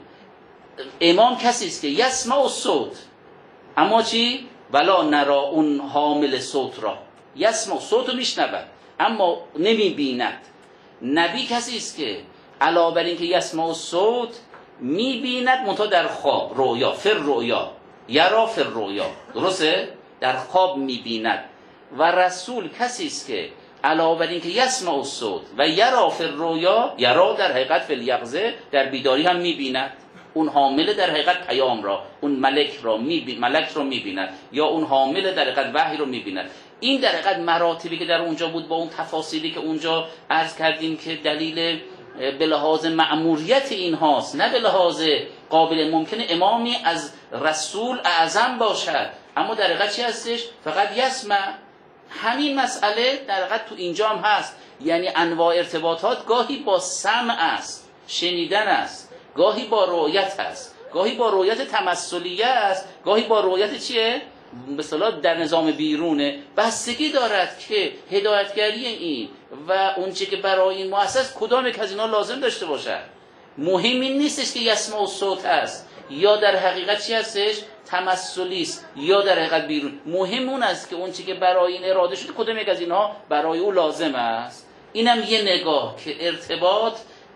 امام کسی است که یسمع الصوت، اما چی؟ ولا نرا اون حامل صوت را، یسمع صوت رو میشنود اما نمیبیند. نبی کسی است که علاوه بر این که یسمع الصوت میبیند منتها در خواب، رؤیا، فر رؤیا، یرا فر رؤیا، درسته؟ در خواب میبیند. و رسول کسی است که علاوه بر این که یسمع الصوت و یرا فر رؤیا، یرا در حقیقت فی الیقظه، در بیداری هم میبیند. اون حامل در حقیقت پیام را، اون ملک را میبیند، یا اون حامل در حقیقت وحی رو میبیند. این در حقیقت مراتبی که در اونجا بود با اون تفاصیلی که اونجا عرض کردیم که دلیل به لحاظ مأموریت این هاست، نه به لحاظ قابل. ممکنه امامی از رسول اعظم باشد اما در حقیقت چی هستش؟ فقط یسمع. همین مسئله در حقیقت تو اینجا هم هست. یعنی انواع ارتباطات گاهی با سمع است، شنیدن است، گاهی با رؤیت است، گاهی با رؤیت تمثلیه است، گاهی با رؤیت چیه؟ به اصطلاح در نظام بیرونه. بستگی دارد که هدایتگری این و اون چه که برای این مؤسس کدام یک از اینا لازم داشته باشد. مهم این نیستش که یسمع الصوت است یا در حقیقت چی هستش؟ تمثلی است یا در حقیقت بیرون. مهم اون است که اون چه که برای این اراده شده کدام یک از اینها برای او لازم است. اینم یه نگاه که ارتباط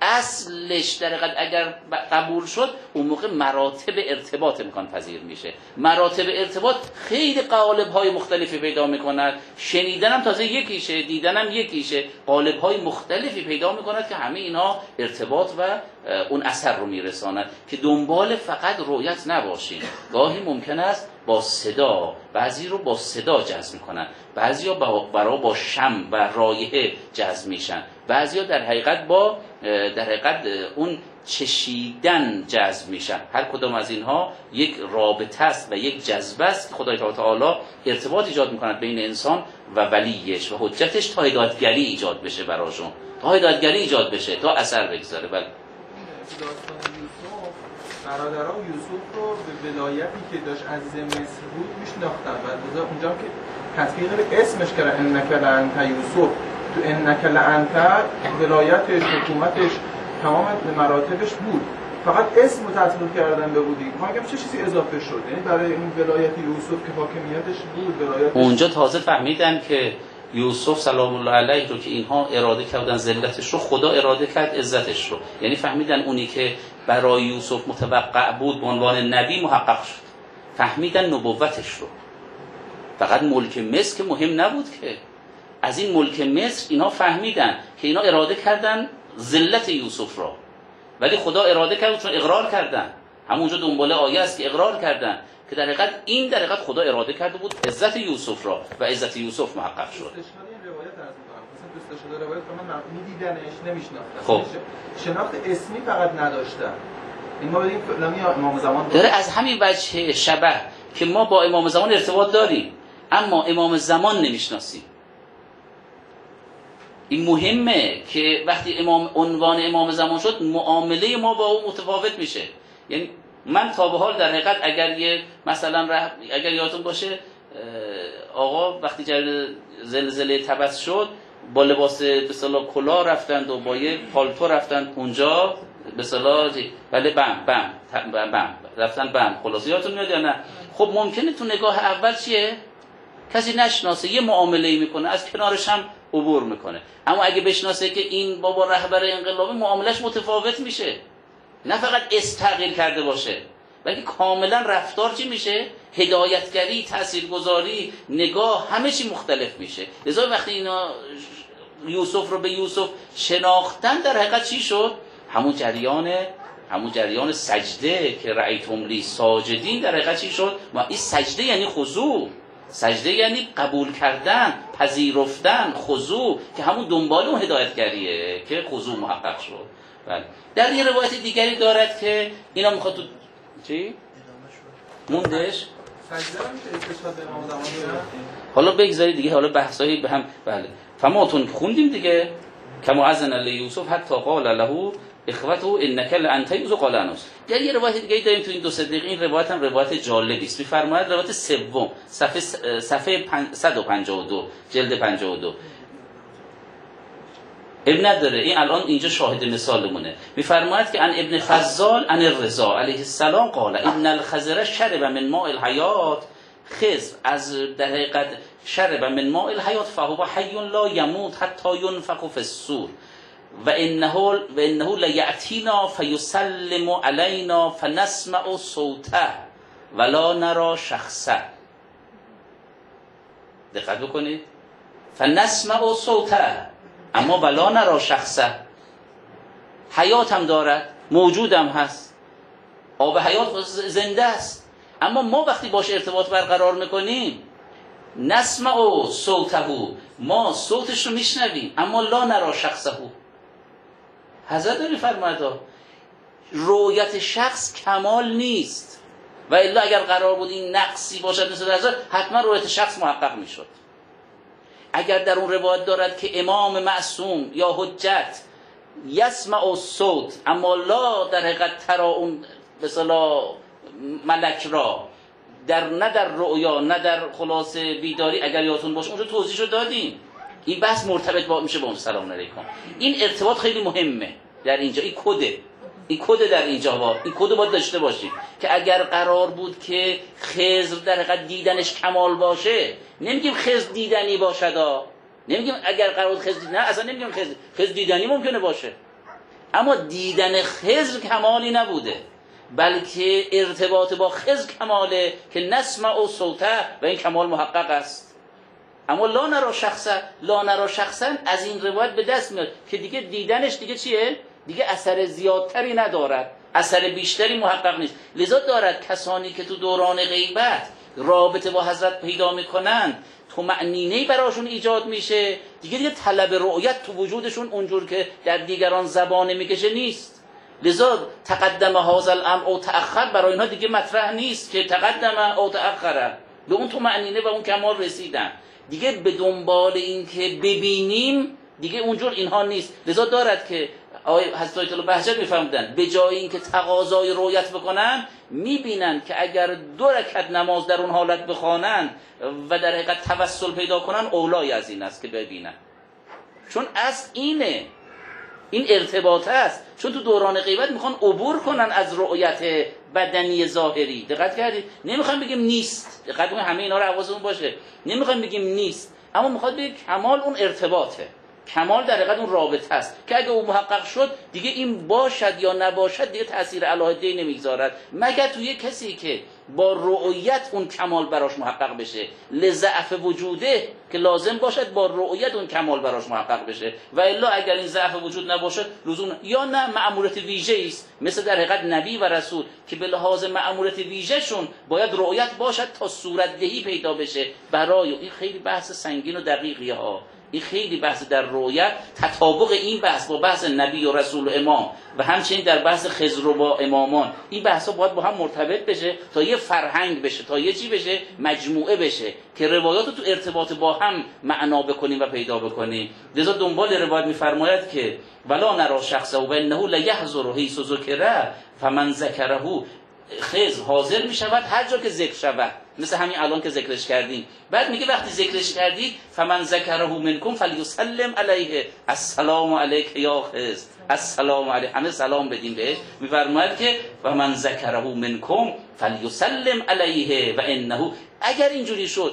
اصلش در حقیقت اگر قبول شد اون موقع مراتب ارتباط امکان پذیر میشه. مراتب ارتباط خیلی قالب‌های مختلفی پیدا میکند. شنیدنم تازه یکیشه، دیدنم یکیشه، قالب‌های مختلفی پیدا میکند که همه اینا ارتباط و اون اثر رو میرساند که دنبال فقط رؤیت نباشیم. گاهی ممکن است با صدا، بعضی رو با صدا جذب میکنن، بعضی ها با شم و رایحه جذب میشن، بعضی ها در حقیقت با اون چشیدن جذب میشن. هر کدام از اینها یک رابطه است و یک جذبه است که خدای تعالی ارتباط ایجاد میکند بین انسان و ولیش و حجتش تا هدایتگری ایجاد بشه براشون، تا هدایتگری ایجاد بشه، تا اثر بگذاره. بله. داستان یوسف، برادرها یوسف رو به ولایتی که داشت عزیز مصر بود میشناختن و اونجا که تطبیق به اسمش کردن انک لانت یوسف، تو انک لانت ولایتش، حکومتش، تمام مراتبش بود، فقط اسم رو تطبیق کردن به بودی. ما اگه چه چیزی اضافه شد، یعنی برای این ولایت یوسف که حاکمیتش بود، ولایتش اونجا تازه فهمیدن که یوسف سلام الله علیه رو که اینها اراده کردن ذلتش رو، خدا اراده کرد عزتش رو. یعنی فهمیدن اونی که برای یوسف متوقع بود به عنوان نبی محقق شد، فهمیدن نبوتش رو. فقط ملک مصر که مهم نبود که، از این ملک مصر اینها فهمیدن که اینا اراده کردن ذلت یوسف را، ولی خدا اراده کرد چون اقرار کردن. همونجا دنباله آیه است که اقرار کردن که در حقیقت این در حقیقت خدا اراده کرده بود عزت یوسف را و عزت یوسف محقق شد. این روایت عرض می‌کنم، مثلا دوست شده روایت که من می‌دیدنش نمی‌شناختم. خب شناخت اسمی فقط نداشتم. این ما بدیم فلانی امام زمان داره از همین وجه شبه که ما با امام زمان ارتباط داریم اما امام زمان نمی‌شناسیم. این مهمه که وقتی عنوان امام زمان شد معامله ما با او متفاوت میشه. یعنی من تا به حال در حقیقت اگر یه مثلا اگر یادتون باشه آقا وقتی جریان زلزله تبس شد با لباس به اصطلاح کلاه رفتند و با یه پالتو رفتند اونجا به اصطلاح بله بم رفتن بم، خلاصه یادتون میاد یا نه؟ خب ممکنه تو نگاه اول چیه؟ کسی نشناسه، یه معامله‌ای میکنه، از کنارش هم عبور میکنه، اما اگه بشناسه که این بابا رهبر انقلابی، معاملش متفاوت میشه، نه فقط تغییر کرده باشه، بلکه کاملا رفتار چی میشه؟ هدایتگری، تاثیرگذاری، نگاه، همه چی مختلف میشه. لذا وقتی اینا یوسف رو به یوسف شناختن، در حقیقت چی شد؟ همون جریان سجده که رأیتم لی ساجدین، در حقیقت چی شد؟ این سجده یعنی خضوع، سجده یعنی قبول کردن، پذیرفتن، خضوع، که همون دنبال اون هدایتگریه که خضوع محقق شد. بله. در یه روایت دیگری دارد که اینا میخواد تو چی؟ موندش؟ سجده هم میشه استشهاد به امام زمان. حالا بگذارید دیگه، حالا بحثایی به هم. بله. فماتون خوندیم دیگه، کما اذن لیوسف حتی قال له اخوته انک لانت یوسف قال انوس. یه روایت دیگه داریم تو این 2 دقیقه، این روایت هم روایت جالبی است. می‌فرماید روایت سوم صفحه 152 جلد 52. ابن نداره، این الان اینجا شاهد مثالمونه. می‌فرماید که ان ابن فضال ان الرضا علیه السلام قال ان الخضر شرب من ماء الحیات، خضر از در حقیقت شرب من ماء الحیات فهو حی لا یموت حتی ينفخ فی الصور و انه لیاتینا فیسلم علینا فنسمع صوته ولا نرى شخصه. دقت بکنید، فنسمع صوته اما ولا نرى شخصه. حیات هم دارد، موجود هم هست، آب حیات زنده است، اما ما وقتی باش ارتباط برقرار میکنیم، نسمع صوته، ما صوتش رو میشنویم، اما لا نرى شخصه. حضرت داری فرمادا رؤیت شخص کمال نیست، و الا اگر قرار بود این نقصی باشد مثل حضرت، حتما رؤیت شخص محقق میشد. اگر در اون روایت دارد که امام معصوم یا حجت یسمع الصوت اما لا در حقیقت ترا اون مثلا ملک را، نه در رؤیا نه در خلاصه بیداری، اگر یادتون باشه اونجا توضیحشو دادیم. این بحث مرتبط میشه با اون سلام علیکم. این ارتباط خیلی مهمه در اینجا، این کده در اینجا این کد باید داشته باشیم که اگر قرار بود که خضر در حقیقت دیدنش کمال باشه، نمیگیم خضر دیدنی باشد، نمیگیم اگر قرار بود خضر، نه اصلا نمیگیم خضر دیدنی ممکنه باشه، اما دیدن خضر کمالی نبوده، بلکه ارتباط با خضر کماله که نسمع و صوته، و این کمال محقق است. اما لا نرى شخصا از این روایت به دست میاد که دیگه دیدنش دیگه چیه؟ دیگه اثر زیادتری ندارد، اثر بیشتری محقق نیست. لذا دارد کسانی که تو دوران غیبت رابطه با حضرت پیدا میکنن، طمأنینه‌ای براشون ایجاد میشه، دیگه طلب رؤیت تو وجودشون اونجور که در دیگران زبانه میکشه نیست. لذا تقدم هذا الامر او تأخر برای اینها دیگه مطرح نیست که تقدم او تأخر، به اون طمأنینه و اون کمال رسیدن، دیگه به دنبال این که ببینیم دیگه اونجور اینها نیست. لذا دارد که حضرت آیت الله بهجت میفهمدن به جای اینکه تقاضای رؤیت بکنن، میبینن که اگر 2 رکعت نماز در اون حالت بخوانن و در حقیقت توسل پیدا کنن، اولای از این است که ببینن، چون از این ارتباط است. چون تو دوران غیبت میخوان عبور کنن از رؤیت بدنی ظاهری. دقت کردید؟ نمیخوام بگیم نیست، دقت کنید، همه اینا رو حواستون باشه، نمیخوام بگیم نیست، اما میخواد بگیم کمال اون ارتباطه، کمال در حقیقت اون رابطه است که اگه اون محقق شد دیگه این باشد یا نباشد دیگه تأثیر علاهده‌ای نمیگذارد، مگر توی کسی که با رؤیت اون کمال براش محقق بشه، لضعف وجوده که لازم باشد با رؤیت اون کمال براش محقق بشه، و الا اگر این ضعف وجود نباشد لزوم یا نه مأموریت ویژه است، مثل در حقیقت نبی و رسول که به لحاظ مأموریت ویژه شون باید رؤیت باشد تا صورت دهی پیدا بشه برای این. خیلی بحث سنگین و دقیقیه ها، این خیلی بحث در رؤیت، تطابق این بحث با بحث نبی و رسول و امام و همچنین در بحث خضر و با امامان، این بحثا باید با هم مرتبط بشه تا یه فرهنگ بشه، تا یه چی بشه، مجموعه بشه که روایات رو تو ارتباط با هم معنا بکنیم و پیدا بکنیم. لذا دنبال روایت میفرماید که ولا نرى شخصه و انه لیحضر حیث ذکره فمن ذکره خضر حاضر می شود هر جا که ذکر شود، مثل همین الان که ذکرش کردیم. بعد میگه وقتی ذکرش کردید فمن ذکره منکم فلیسلم علیه السلام علیک یا خضر، السلام علیه، همه سلام بدیم بهش. میفرماید که فمن ذکره منکم فلیسلم علیه و انه، اگر اینجوری شد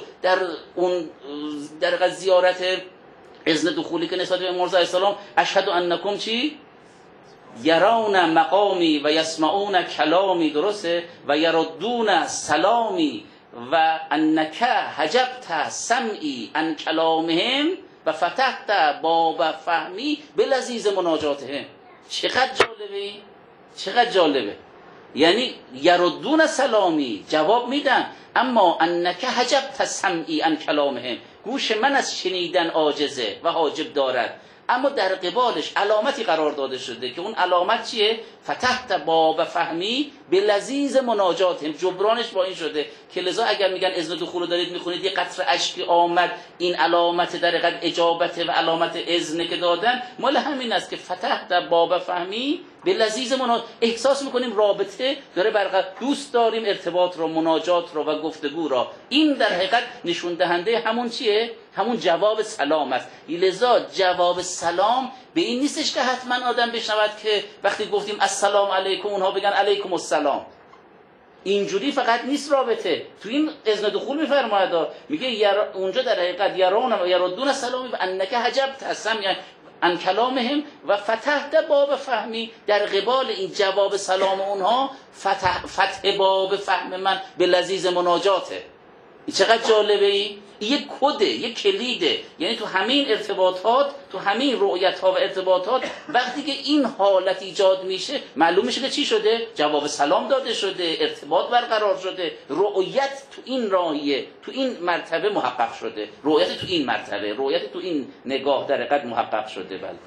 در زیارت اذن دخولی که نسبت به امام رضا علیه السلام، اشهد انکم چی؟ یرون مقامی و یسمعون کلامی، درسته؟ و یردون سلامی و انک حجبت سمعی عن کلامهم و فتحت باب فهمی بلذیذ مناجاتهم. چقدر جالبه این؟ چقدر جالبه. یعنی یردون سلامی، جواب میدن، اما انک حجبت سمعی عن کلامهم، گوش من از شنیدن عاجزه و حاجب دارد، اما در قبالش علامتی قرار داده شده که اون علامت چیه؟ فتحت باب فهمی به لذیذ مناجات هم، جبرانش با این شده که لذا اگر میگن اذن دخول رو دارید میخونید یه قطره اشکی آمد، این علامت در حقیقت اجابت و علامت اذن که دادن مال همین است که فتحت باب فهمی به لذیذ مناجات. احساس میکنیم رابطه داره برقرار، دوست داریم ارتباط رو، مناجات رو و گفتگو رو. این در حقیقت نشون دهنده همون چیه؟ همون جواب سلام است. لذا جواب سلام به این نیستش که حتما آدم بشنود که وقتی گفتیم السلام علیکم اونها بگن علیکم السلام. اینجوری فقط نیست رابطه. تو این اذن دخول میفرماید، میگه اونجا در حقیقت یرون و یردون سلامی و انک حجبت سمعی عن کلامهم و فتحت باب فهمی، در قبال این جواب سلام اونها فتح باب فهم من به لذیذ مناجاته. این چقدر جالبه. این یک کده، یک کلیده. یعنی تو همین ارتباطات، تو همین رؤیت ها و ارتباطات وقتی که این حالت ایجاد میشه معلوم میشه که چی شده؟ جواب سلام داده شده، ارتباط برقرار شده، رؤیت تو این راهیه، تو این مرتبه محقق شده، رؤیت تو این مرتبه، رؤیت تو این نگاه در حقیقت محقق شده. بله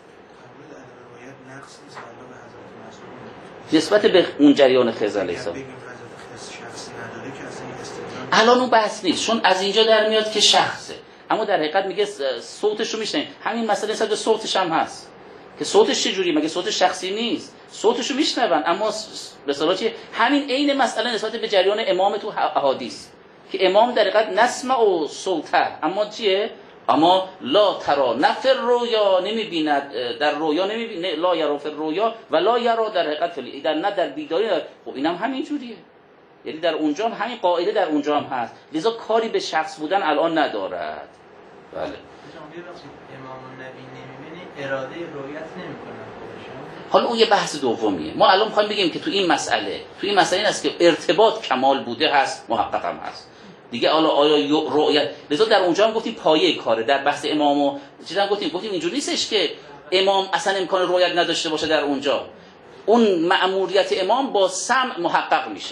نسبت به اون جریان خضر علیه السلام الان اون بحث نیست، چون از اینجا در میاد که شخصه، اما در حقیقت میگه صوتش رو میشنیم. همین مسئله نسبت به صوتش هم هست که صوتش چجوری، مگه صوتش شخصی نیست؟ صوتش رو میشنون، اما به اصطلاح چیه؟ همین عین مسئله نسبت به جریان امام تو احادیث که امام در حقیقت نسمع و صوته، اما چیه؟ اما لا ترا، نفر رویا نمیبیند، در رویا نمیبیند، لا یرا فی رویا و لا یرا در حقیقت در نه در بیداری. خب اینم همین جوریه، یعنی در اونجا هم همین قاعده در اونجا هم هست، لذا کاری به شخص بودن الان ندارد. بله. امام نبی نمیبینی اراده رؤیت نمیکنن. حالا اون یه بحث دومیه. ما الان میخوایم بگیم که تو این مسئله این است که ارتباط کمال بوده هست، محقق هم هست دیگه. حالا آیا رؤیت، لذا در اونجا هم گفتیم پایه کاره. در بحث امامو چیزا گفتیم اینجوری نیستش که امام اصلا امکان رؤیت نداشته باشه. در اونجا اون مأموریت امام با سمع محقق میشه.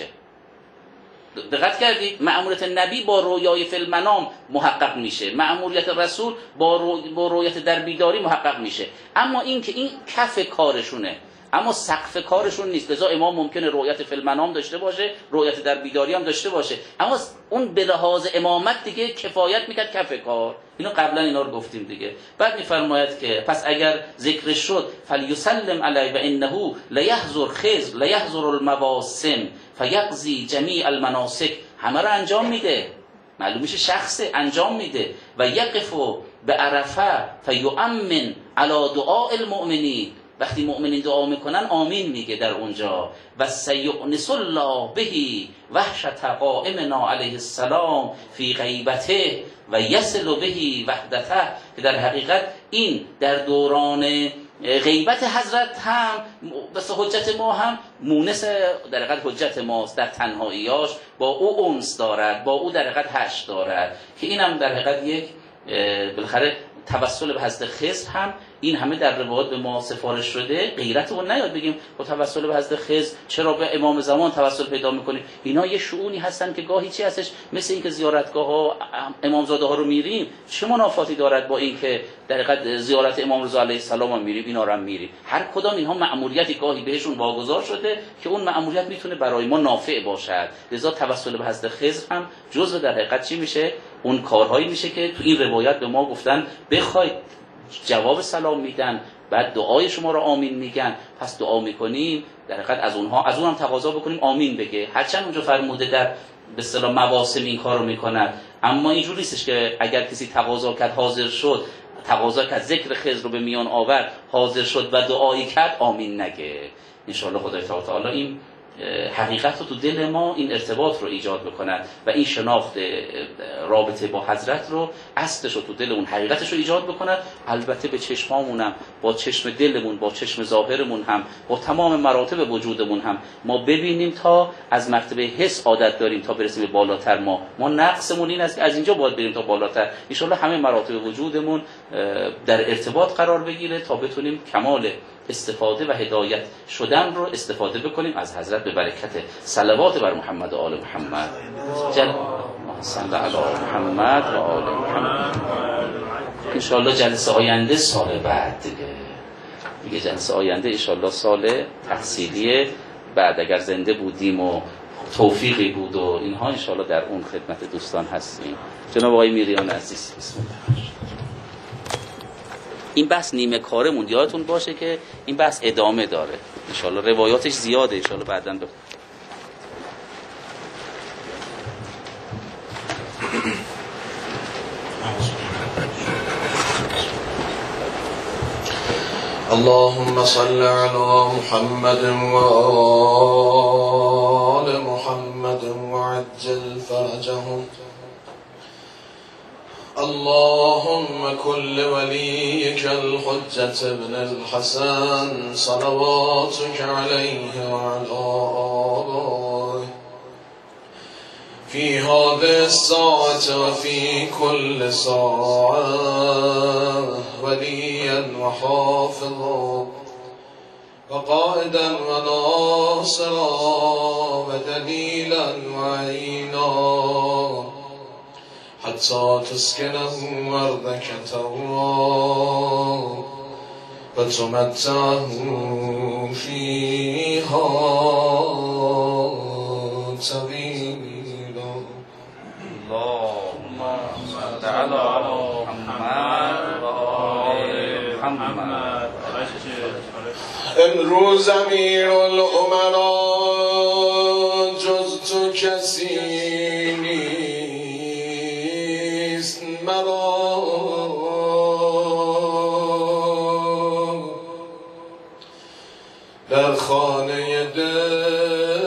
دقت کردید؟ مأموریت نبی با رویای فی المنام محقق میشه، مأموریت رسول با رویت در بیداری محقق میشه. اما این که این کف کارشونه، اما سقف کارشون نیست. لذا امام ممکنه رؤیت فی المنام داشته باشه، رؤیت در بیداری هم داشته باشه، اما اون به لحاظ امامت دیگه کفایت میکرد کف کار. اینو قبلا اینا رو گفتیم دیگه. بعد میفرماید که پس اگر ذکر شد فلیسلم علی و انه لیحضر خضر لیحضر المواسم فیقضی جمیع المناسک، همه رو انجام میده، معلوم میشه شخص انجام میده. و یقف به عرفه فیؤمن علی دعاء المؤمنین، وقتی مؤمنین دعا میکنن آمین میگه در اونجا. و سیؤنس الله بهی وحشت قائمنا علیه السلام فی غیبته و یصل بهی وحدته، که در حقیقت این در دوران غیبت حضرت هم بس حجت ما هم مونس در حقیقت حجت ماست، در تنهاییاش با او انس دارد، با او در حقیقت حش دارد، که این هم در حقیقت یک بالاخره توسل به حضرت خضر هم این همه در روایات به ما سفارش شده. غیرت اون نیاد بگیم با توسل به حضرت خضر چرا به امام زمان توسل پیدا میکنیم. اینا یه شؤونی هستن که گاهی چی هستش، مثل اینکه زیارتگاه ها امامزاده ها رو میریم، چه منافاتی دارد با اینکه در حقیقت زیارت امام رضا علیه السلام هم میریم، اینا رو هم میریم. هر کدام اینها مأموریتی گاهی بهشون واگذار شده که اون مأموریت میتونه برای ما نافع باشد. لذا توسل به حضرت خضر هم جزء در حقیقت چی میشه، اون کارهایی میشه که تو این روایت به ما گفتن بخواید جواب سلام میدن، بعد دعای شما رو آمین میگن، پس دعا میکنیم در حقیقت از اونم تقاضا بکنیم آمین بگه، هرچند اونجا فرموده در به اصطلاح مواسم این کارو میکنن، اما اینجوری نیستش که اگر کسی تقاضا کرد حاضر شد، تقاضا کرد ذکر خضر رو به میان آورد حاضر شد و دعایی کرد آمین نگه. ان شاء الله خدای تعالی این حقیقت رو تو دل ما این ارتباط رو ایجاد بکند و این شناخت رابطه با حضرت رو اصلش رو تو دل اون حقیقتش رو ایجاد بکند. البته به چشمامونم، با چشم دلمون، با چشم ظاهرمون هم، با تمام مراتب وجودمون هم ما ببینیم تا از مرتبه حس عادت داریم تا برسیم به بالاتر. ما نقصمون این است که از اینجا باید بریم تا بالاتر. ان شاء الله همه مراتب وجودمون در ارتباط قرار بگیره تا بتونیم کمال استفاده و هدایت شدن رو استفاده بکنیم از حضرت به برکت صلوات بر محمد و آل محمد. صلی علی محمد و آل محمد. انشاءالله جلسه آینده سال بعد دیگه جلسه آینده انشاءالله سال تحصیلی بعد اگر زنده بودیم و توفیقی بود و اینها انشاءالله در اون خدمت دوستان هستیم. جناب آقای میریان عزیز بسم الله. این بحث نیمه کارمون یادتون باشه که این بحث ادامه داره انشاءالله، روایاتش زیاده انشاءالله بعداً اللهم صل على محمد وآل محمد وعجل فرجهم. اللهم كل وليك الحجة ابن الحسن صلواتك عليه وعلى آله في هذه الساعة وفي كل ساعة وليا وحافظا وقائدا وناصرا ودليلا وعينا حتى تسكنه أرضك ترا وتمتعه فيها طويلا. اللهم صل على محمد و آل محمد. امروز امیر الامراء جز تو کسی نیست مرا، در خانه دل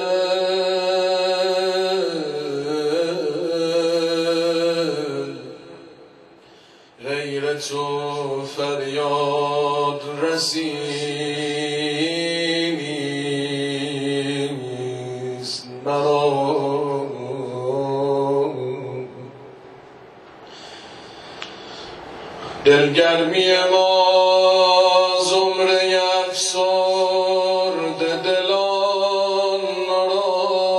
غیر تو فریاد رسی نیست مرا. دلگرمی ما زمره افسرده دلان را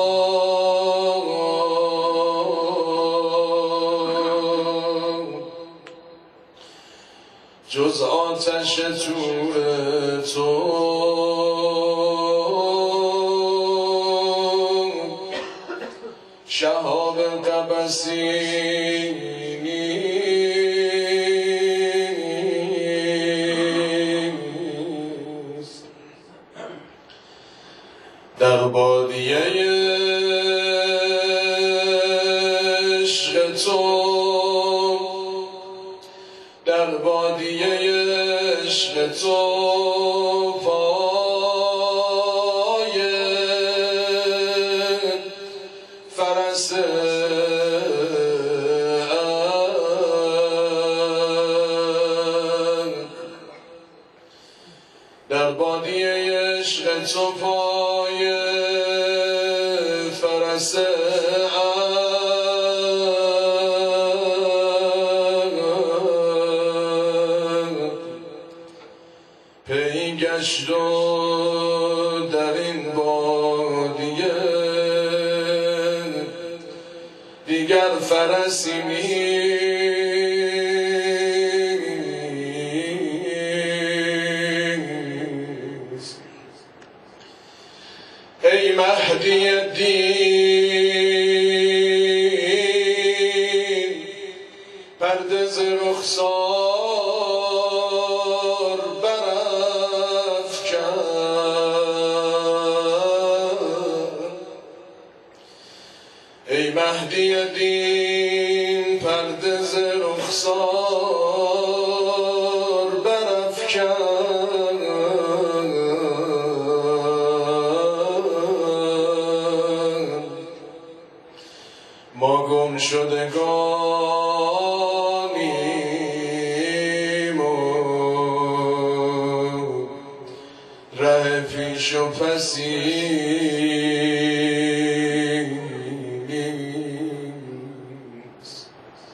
جز آتش طور تو شهاب قبسی در بادیه عشق تو، در بادیه عشق تو پای فرس در بادیه عشق تو پای فرس پی گشت و در این بادیه دیگر فرسی نیست. ای مهدی الدین پرده ز رخسار برم ای مهدی دین پرده ز رخسار برافکن، ما گم شدگانیم و ره پیش و پسیست.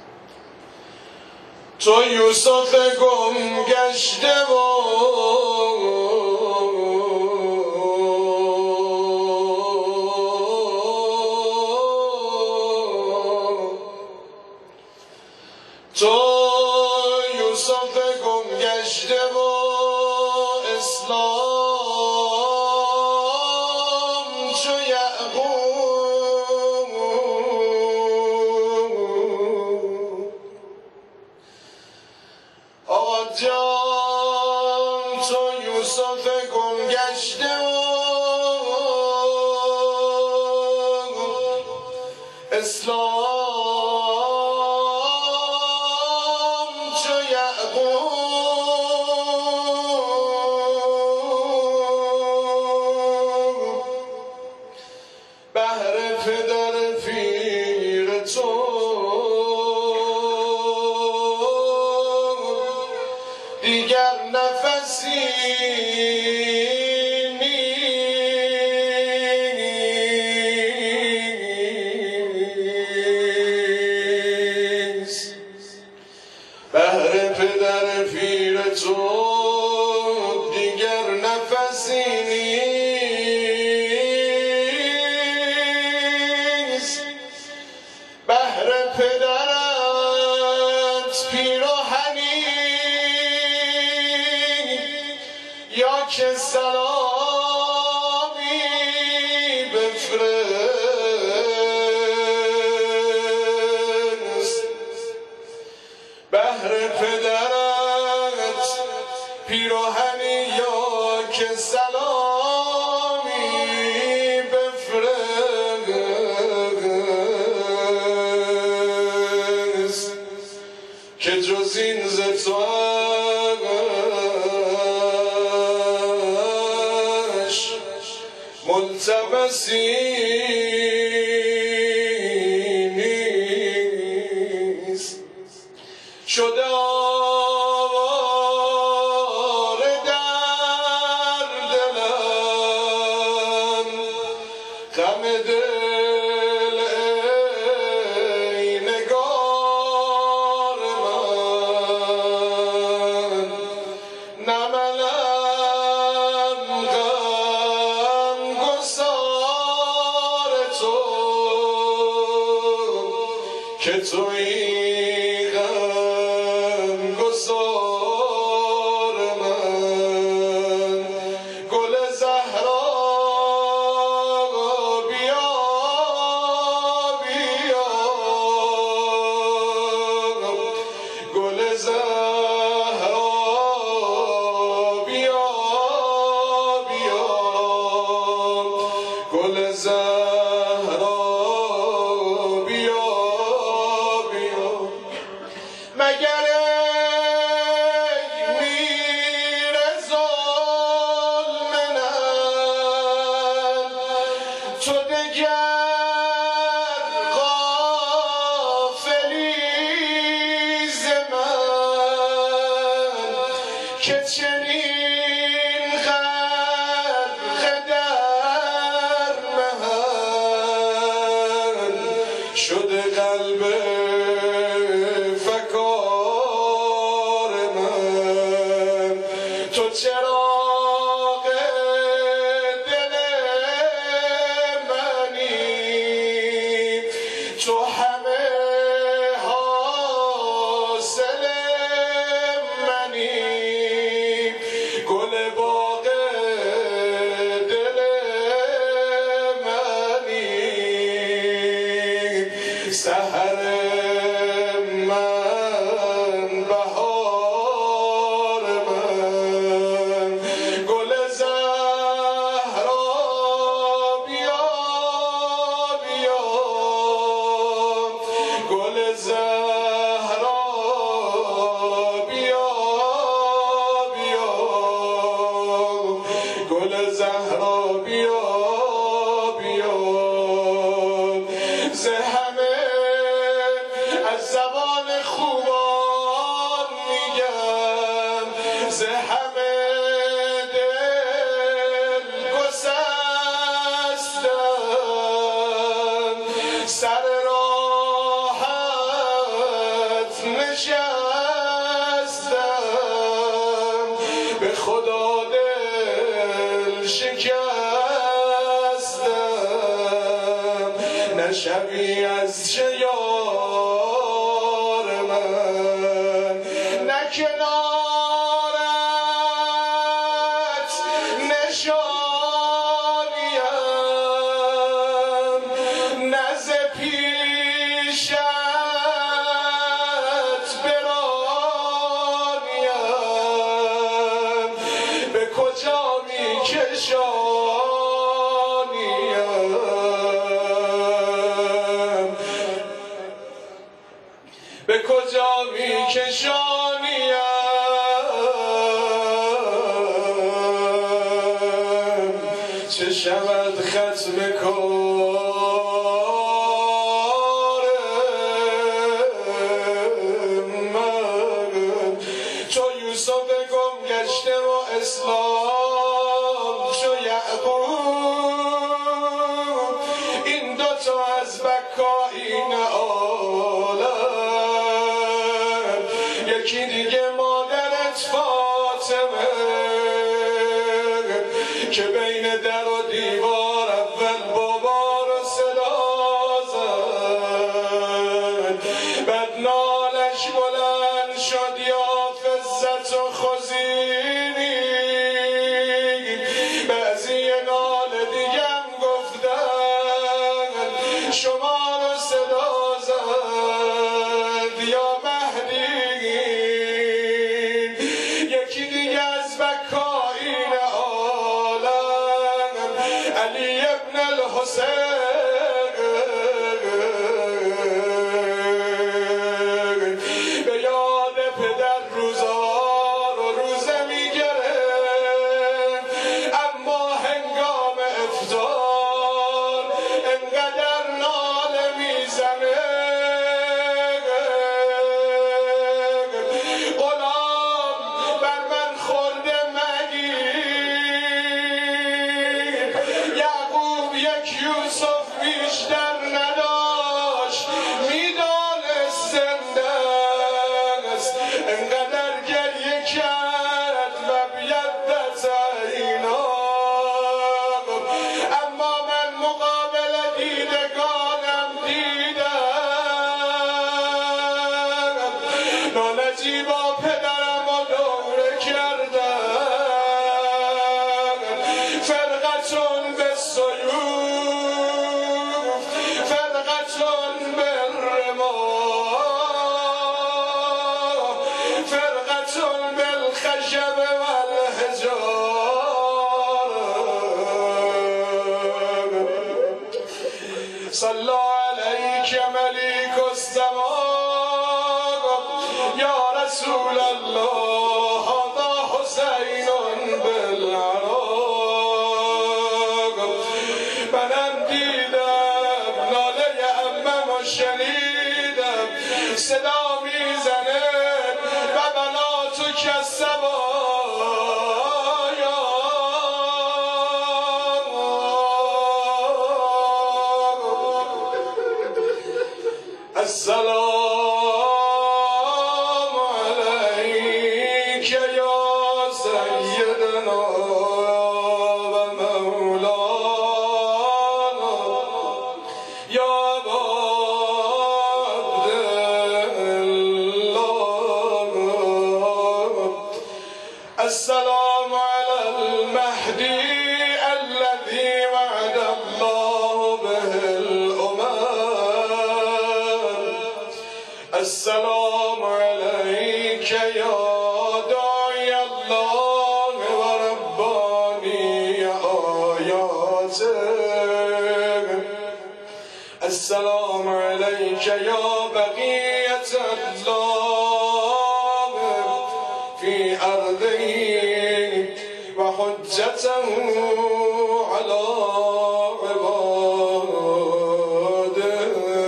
تو یوسف گم گشته و تو یوسف گم گشته و اسلام چو یعقوب، آقا جان تو یوسف گم گشته و اسلام چو یعقوب، بهر پدر پیر تو دیگر نفسی نیست. بهر پدر پیر تو دیگر نفسی نیست. بهر پدرت پیراهنی یا که سلامی بفرست. بهر پدرت پیراهنی یا که سلامی بفرست، که جز این ز توش ملتمسی نیست. شده آواره در دلم غم دل ای نگار من، نه منم غم گسار تو که تویی غم گسار من. گل زهرا بیا بیا، گل زهرا بیا بیا، گل زهرا بیا بیا. مگر ای میر ظلم من تو دگر غافلی ز من، که چنین غرق در محن شده قلب فکار من. تو چراغ دل منی، تو همه حاصل منی. گل باغ دل منی، سحر من بهار من. گل زهرا بیا بیا، زه همه از زبان خوبان میگم، زه همه دل گسستم، سر راحت نشستم، به خدا دل شکستم، نه شبی از چه یار من، نه کنارت نشانیم، نه ز پیشت برانیم، به کجا می کشانیم، به کجا می کشانیم، چه شود ختم کار من، چو یوسف گم گشته و اسلام چو یعقوب، این دوتا از بکائین عالم، یکی دیگه مادرت فاطمه که بین در و دیوار اول بابا رو صدا زد، بعد نالش بلند شد یا فزت و خزینی، بعضی نال دیگم گفتن شما رو صدا زد یا مهدی، یکی دیگه از بکائین عالم علی ابن الحسین، به یاد پدر روزار و روزه میگرفت، اما هنگام افطار انقدر ناله میزنه، غلام بر من خورده مگیر، یعقوب یک یوسف بیشتر نداشت، میدانست زنده است، انقدر گریه کرد و بیدت عینا، اما من مقابل دیدگانم دیدم، نالجی با پدرم و دوره کردم، فرقتون به سیوف فرقتون به رما، فرقتون بالخشب والحجار، صلى عليك مليك السماء يا رسول الله، هذا حسين بالعراق، منم دیدم ناله عمم و شنیدم، صدا میزنه و بلا تو کسبایا، السلام عليك يا سيدنا و مولانا یا ابا عبدالله، السلام على المهدي الذي وعد الله به الأمم، السلام عليك يا داعي الله ورباني آياته، السلام عليك يا بقية الله في أرضه وحجته على عباده.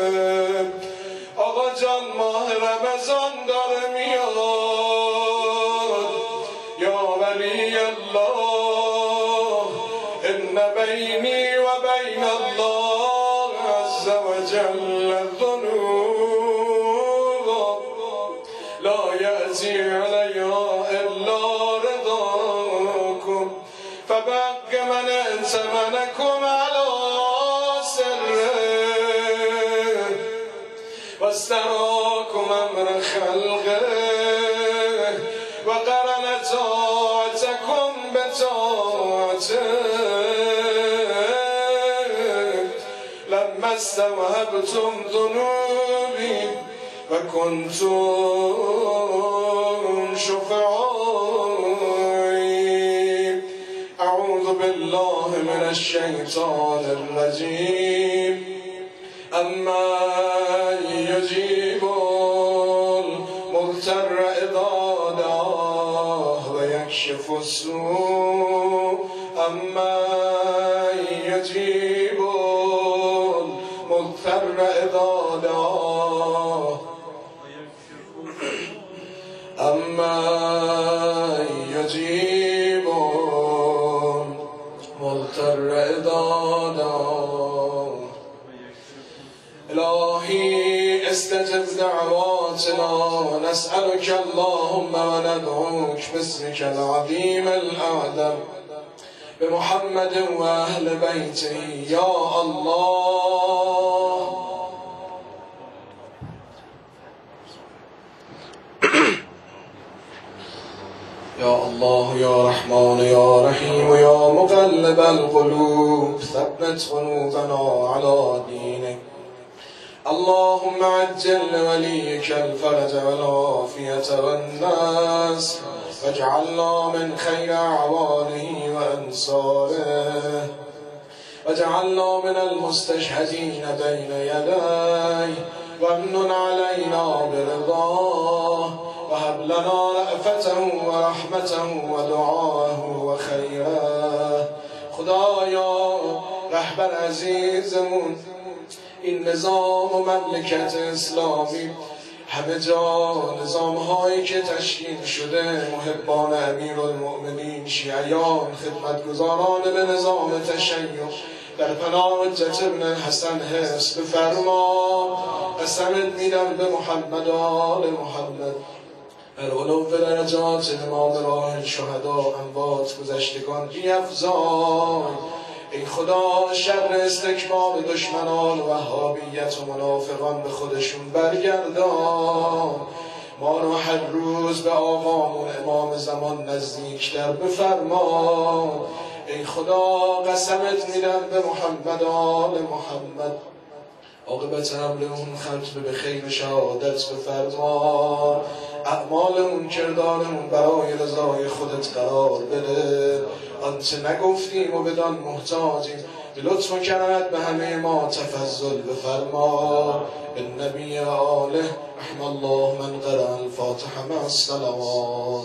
جل الذنوب لا يأتي عليها إلا رضاكم فبق من ائتمنكم على سره واستراكم أمر خلقه وقرن طاعتكم بطاعته لما استوهبتم ذنوبي وكنتم شفعائي أعوذ بالله من الشيطان الرجيم أما يجيب المضطر إذا دعاه ويكشف السوء أما يجيب المضطر إذا دعاه أما يجيب المضطر إذا دعاه إلهي استجب دعواتنا نسألك اللهم وندعوك باسمك العظيم الأعظم بمحمد وأهل بيته يا الله يا الله يا رحمن يا رحيم يا مقلب القلوب ثبت قلوبنا على دينك اللهم عجل لوليك الفرج والعافية والناس واجعلنا من خير أعوانه وأنصاره واجعلنا من المستشهدين بين يديه وامنن علينا برضاه وهب لنا رأفته ورحمته ودعاه وخيره خدایا رهبر عزیزمون این نظام و مملکت اسلامی همه جا نظام هایی که تشکیل شده محبان امیرالمؤمنین شیعیان خدمتگزاران به نظام تشیع در پناه حجت ابن الحسن حفظ بفرما قسمت میدم به محمد و آل محمد در علو درجات امام راه الشهدا اموات گذشتگان بیفزای ای خدا شر استکبار دشمنان وهابیت و منافقان به خودشون برگردان ما رو هر روز به آقامون امام زمان نزدیکتر بفرما ای خدا قسمت میدم به محمد آل محمد عاقبت حمل اون ختم به خیر شهادت بفرما اعمالمون کردارمون برای رضای خودت قرار بده آنچه نگفتیم و بدان محتاجیم به لطف و کرمت به همه ما تفضل بفرما بالنبی آله رحم الله من قرأ الفاتحه مع الصلوات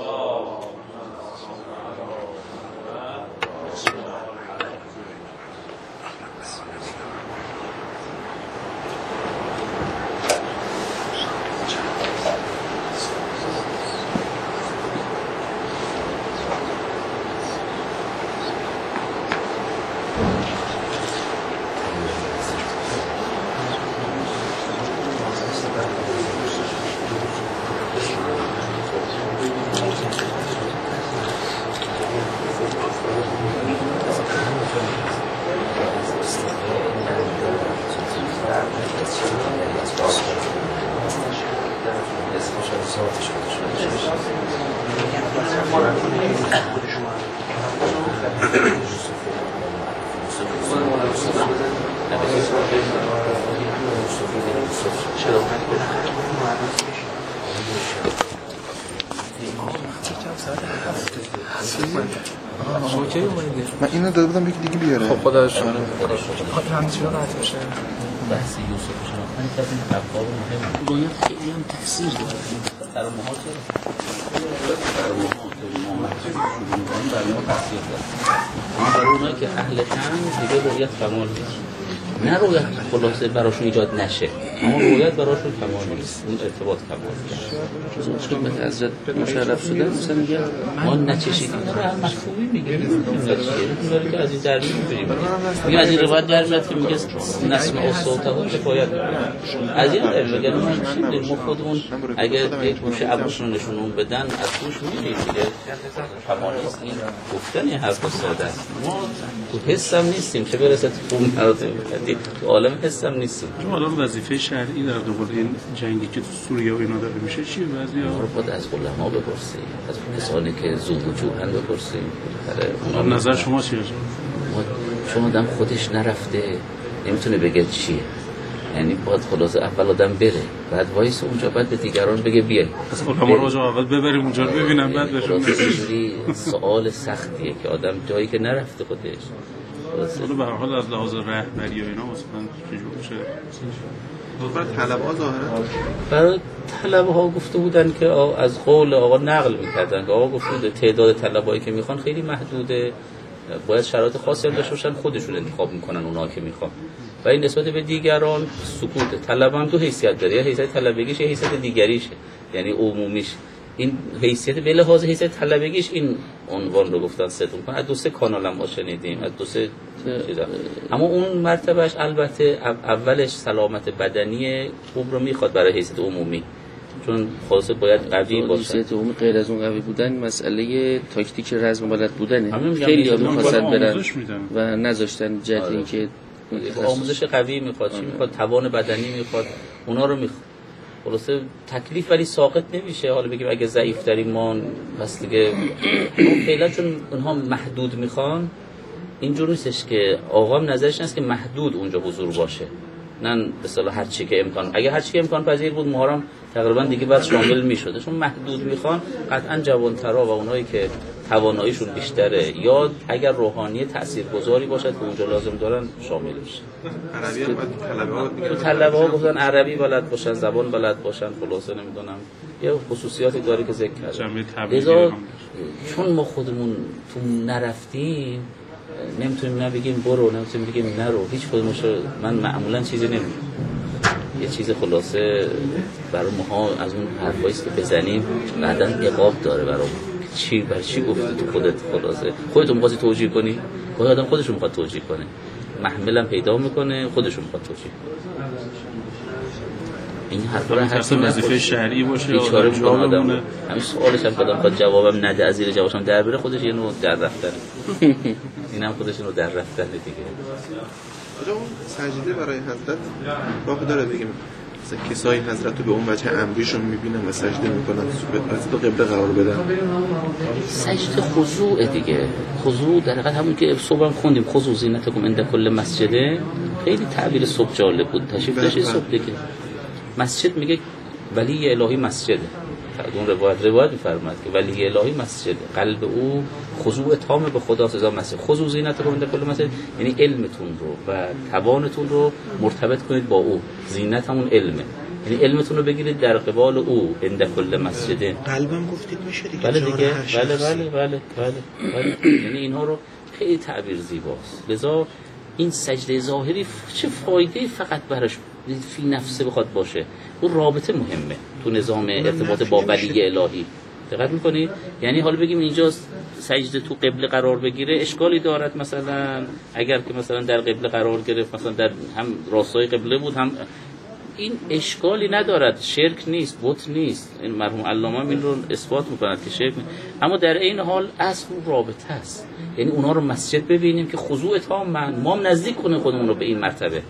من اینو داده بودم یکی دیگه بیاره. خب خدا شکر. خاطر همین چیزا قطع بشه. بحث یوسف شناختن که این ابواب مهم باید خیلی هم تاثیر داره. در ماها چرا؟ در ماها برای ما تاثیر داره. برای اونایی که اهل تن دیگه باید کمال بشه. نه رویت خلاصه براشون ایجاد نشه، اما رویت براشون کمال نیست، اون ارتباط کمال نیست. چون خدمت حضرت مشرف شدن مثلا میگه ما نچشیدیم رو هر مفهومی میگه نمیدونی که از این درمی میبریم میگه از این روایت در میاد که میگه نسم اصوته ها کفایت از این در میگه ما خودمون اگر یک گوشه ابروشون نشونون بدن از گوش میبینیم دیگه کمال نیست. این گفتن این حرف ساده است. ما تو حسم نیستیم چه برسه تو خون مراتب کردیم، تو عالم حسم نیستیم. چون الان وظیفه شرعی در دنبال این جنگی که تو سوریه و اینا داره میشه چیه؟ بعضیا رو باید از علما بپرسیم، از کسانی که ذو وجوهن بپرسیم. نظر شما چیه؟ چون آدم خودش نرفته نمیتونه بگه چیه، یعنی باید خلاص اول آدم بره بعد وایس اونجا بعد به دیگران بگه بیای. پس علما رو اول ببریم اونجا رو ببینن بعد بهشون بگیم. سوال سختیه که آدم جایی که نرفته خودش اصلا به هر حال از لحاظ رهبری و اینا مثلا چجور میشه؟ برای طلبه‌ها ظاهرا برای طلبه‌ها گفته بودن که از قول آقا نقل می‌کردن که آقا گفته بود تعداد طلبهایی که میخوان خیلی محدوده، باید شرایط خاصی هم داشته باشن، خودشون انتخاب میکنن اونا که میخوان. و این نسبت به دیگران سکوت. طلب هم دو حیثیت داره، یا حیثیت طلبگیش یا حیثیت دیگریشه، یعنی عمومیش. این حیثیت به لحاظ حیثیت طلبگیش این عنوان رو گفتن ستون کن، از دو سه کانال هم شنیدیم، از دو سه چیزا. اما اون مرتبهش البته اولش سلامت بدنی خوب رو میخواد برای حیثیت عمومی، چون خلاصه باید قوی باشه. حیثیت عمومی غیر از اون قوی بودن مسئله تاکتیک رزم بلد بودنه. خیلی ها میخواستن برن و نذاشتن جهت اینکه آموزش قوی میخواد، چی میخواد، توان بدنی میخواد، اونا رو میخواد. خلاصه تکلیف ولی ساقط نمیشه. حالا بگیم اگه ضعیف ترین ما بس دیگه فعلا چون اونها محدود میخوان، اینجور نیستش که آقا نظرش نیست که محدود اونجا حضور باشه، نه به اصطلاح هر چی که امکان، اگه هر چی که امکان پذیر بود محرم تقریبا دیگه بعد شامل میشد. چون محدود میخوان قطعا جوانترا و اونایی که تواناییشون بیشتره یا اگر روحانی تاثیرگذاری باشد که اونجا لازم دارن شامل میشه. عربی هم طلبه‌ها گفتن عربی بلد باشن، زبان بلد باشن، خلاصه نمیدونم یه خصوصیاتی داره که ذکر کردم. لذا چون ما خودمون تو نرفتیم نمیتونیم نبگیم برو، نمیتونیم بگیم نرو، هیچ کدومش من معمولا چیزی نمیگم. یه چیز خلاصه برای ماها از اون حرفایی که بزنیم بعداً عقاب داره برای چی برای چی گفتی تو خودت، خلاصه خودت می‌خواستی توجیه کنی، خود آدم خودش می‌خواد توجیه کنه، محملم پیدا میکنه خودشون می‌خواد توجیه کنه. این حرفا رو هر وظیفه شرعی باشه یا بیچاره بود آدم. همین سوالش هم کدام خود جوابم نده، از زیر جوابش هم در بره، خودش یه نوع در رفتن. اینم خودش نوع در رفتن دیگه. آجا اون سجده برای حضرت راه داره بگیم مثلا کسای حضرت رو به اون وجه امریشون میبینن و سجده میکنن از دو قبله قرار بدن. سجده خضوع دیگه، خضوع در حقیقت همون که صبح هم خوندیم خضوع زینتکم عند کل مسجده، خیلی تعبیر صبح جالب بود. تشریف داشتید صبح دیگه مسجد میگه ولی الهی مسجده، اون روایت میفرماد که ولی الهی مسجد، قلب او خضوع تام به خدا سزا مسجد. خضوع زینتکم عند کل مسجد یعنی علمتون رو و توانتون رو مرتبط کنید با او. زینت همون علمه، یعنی علمتون رو بگیرید در قبال او عند کل مسجد. قلبم گفتید میشه دیگه. بله دیگه، بله. یعنی اینها رو خیلی تعبیر زیباست. لذا این سجده ظاهری چه فایده فقط براش فی نفسه بخواد باشه، اون رابطه مهمه تو نظام ارتباط با ولی الهی. دقت می‌کنی؟ یعنی حالا بگیم اینجا سجده تو قبله قرار بگیره اشکالی دارد، مثلا اگر که مثلا در قبله قرار گرفت، مثلا در هم راستای قبله بود، هم این اشکالی ندارد، شرک نیست، بت نیست. این مرحوم علامه این رو اثبات می‌کند که شرک نیست. اما در این حال اصل رابطه است، یعنی اونها رو مسجد ببینیم که خضوع تام ما هم نزدیک کنیم خودمون رو به این مرتبه.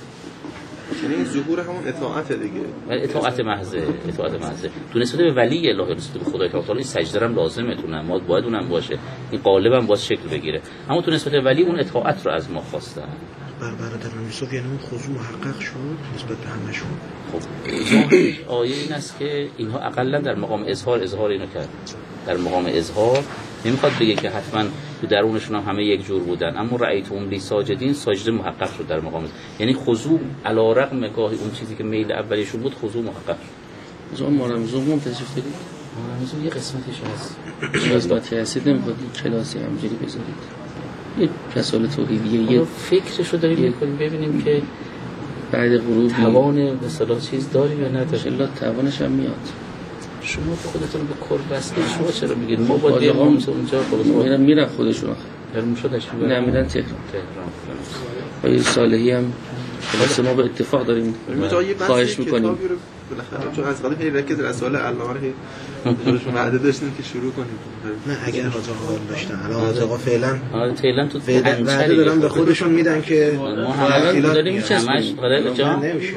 یعنی ظهور همون اطاعت دیگه، اطاعت محضه تو نسبت به ولی الهی، نسبت به خدای تعالی. این سجده هم لازمه تو نماز، باید اونم باشه، این قالب هم باید شکل بگیره. اما تو نسبت به ولی اون اطاعت رو از ما خواستن. برادران یوسف یعنی اون خضوع محقق شد نسبت به همشون. خب آیه این است که اینها اقلا در مقام اظهار اینو کرد. در مقام اظهار نمیخواد بگه که حتما تو درونشون هم همه یک جور بودن، اما رأیتهم لی ساجدین ساجده محقق شد در مقام، یعنی خضوع علی رغم گاهی اون چیزی که میل اولیشون بود خضوع محقق شد. ما رمضان تشریف دارید؟ رمضان یه قسمتش هست. قسمتی هستید نمیخواد کلاسی همجوری بذارید یه مسائل توحیدیه، یه فکرشو داریم میکنیم ببینیم که بعد غروب توان به اصطلاح چیز داریم یا نداریم. ان توانش هم میاد. شما خودتون به کل بسته، شما چرا میگید ما با دیگه اونجا میرن خودشون برم شدش نه میرن تهران. آقای صالحی هم خلاص ما به اتفاق داریم خواهش میکنیم بالاخره چون از قبل رکز رسائل علامه رو وعده داشتیم که شروع کنیم. نه اگر حاج آقا داشتن الان حاج آقا فعلا تو وعده دارن به خودشون میدن که ما همه داریم میچسبیم همش برای جا نمیشه.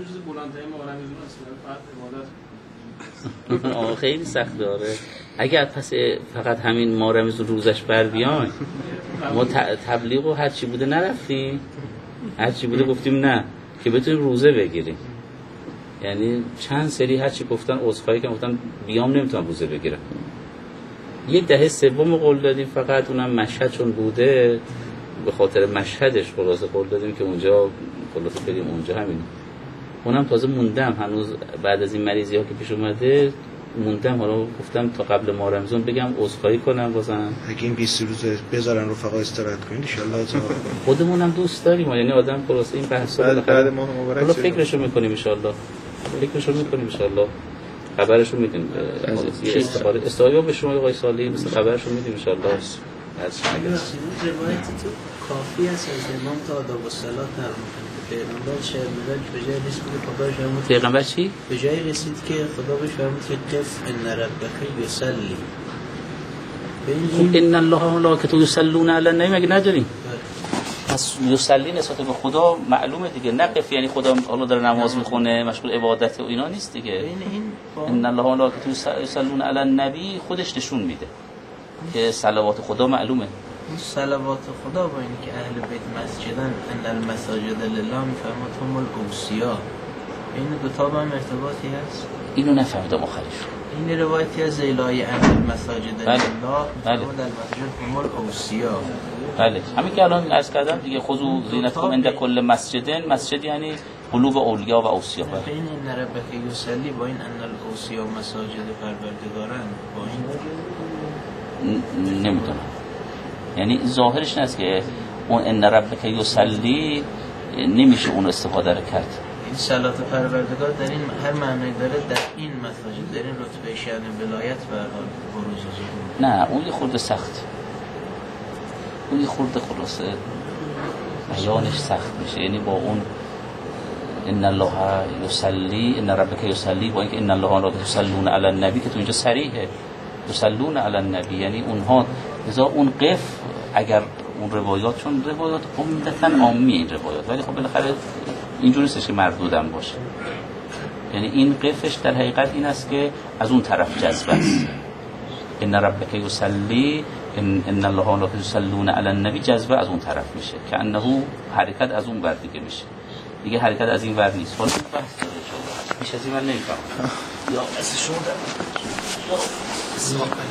خیلی سخت داره. اگر پس فقط همین ما رمضان روزش بر بیان ما تبلیغ و هرچی بوده نرفتیم، هرچی بوده گفتیم نه که بتونیم روزه بگیریم. یعنی چند سری هرچی گفتن عذرخواهی کردن گفتن بیام نمیتونم روزه بگیرم. یک دهه سوم قول دادیم فقط اونم مشهد چون بوده به خاطر مشهدش خلاصه قول دادیم که اونجا خلاصه بریم اونجا همین. اونم تازه موندم هنوز بعد از این مریضی ها که پیش اومده موندم، حالا گفتم تا قبل ماه رمضان بگم عذرخواهی کنم بازم. اگه این 20 روز بذارن رفقا استراحت کنین ان شاء الله خودمون هم دوست داریم، یعنی آدم خلاص این بحثا بعد ماه مبارک حالا فکرشو میکنیم ان شاء الله. فکرشو میکنیم ان شاء الله. خبرشو میدیم از استقبال به شما آقای صالحی مثل خبرشو میدیم ان شاء الله. از روایت تو کافی است از امام تا آداب الصلات در پیغمبر شعر میگه به جای رسید که خدا فرمود پیغمبر چی؟ به جای رسید که خدا بهش فرمود که قف ان ربک یصلی. ان الله و ملائکته یصلون علی النبی مگه نداریم؟ پس یصلی نسبت به خدا معلومه دیگه. نقف یعنی خدا حالا داره نماز میخونه مشغول عبادت و اینا نیست دیگه. ان الله و ملائکته یصلون علی النبی خودش نشون میده که صلوات خدا معلومه. صلوات خدا با اینکه اهل بیت مسجدن ان المساجد لله میفرماد هم الاوصیا، این دو تا هم ارتباطی هست؟ اینو نفهمیدم آخرش. این روایتی از زیلای ان المساجد لله بله. در مسجد هم الاوصیا. بله همین که الان عرض کردم دیگه خذوا زینتکم عند کل مسجدن. مسجد یعنی قلوب اولیا و اوصیا. این ان ربک یصلی با این ان الاوصیا مساجد پروردگارن با این نمیدونم، یعنی ظاهرش نیست که اون ان ربک یصلی نمیشه اون استفاده رو کرد. این صلات پروردگار در این هر معنی داره در این مساجد در این رتبه شأن ولایت و بروز ظهور. نه اون یه خورده سخت، اون یه خورده خلاصه بیانش سخت میشه. یعنی با اون ان الله یصلی ان ربک یصلی با اینکه ان الله لا یصلون علی النبی که تو اینجا صریحه یصلون علی النبی، یعنی اونها لذا اون قف اگر اون روایات چون روایات عمدتاً عامی این روایات ولی خب بالاخره اینجوری نیست که مردودم باشه. یعنی این قفش در حقیقت این است که از اون طرف جذب است. ان ربک یصلی ان الله لا یصلون علی النبی جذبه از اون طرف میشه که انه حرکت از اون ور دیگه میشه دیگه حرکت از این ور نیست. حالا بحث میشه از این من نمیفهمم یا از شما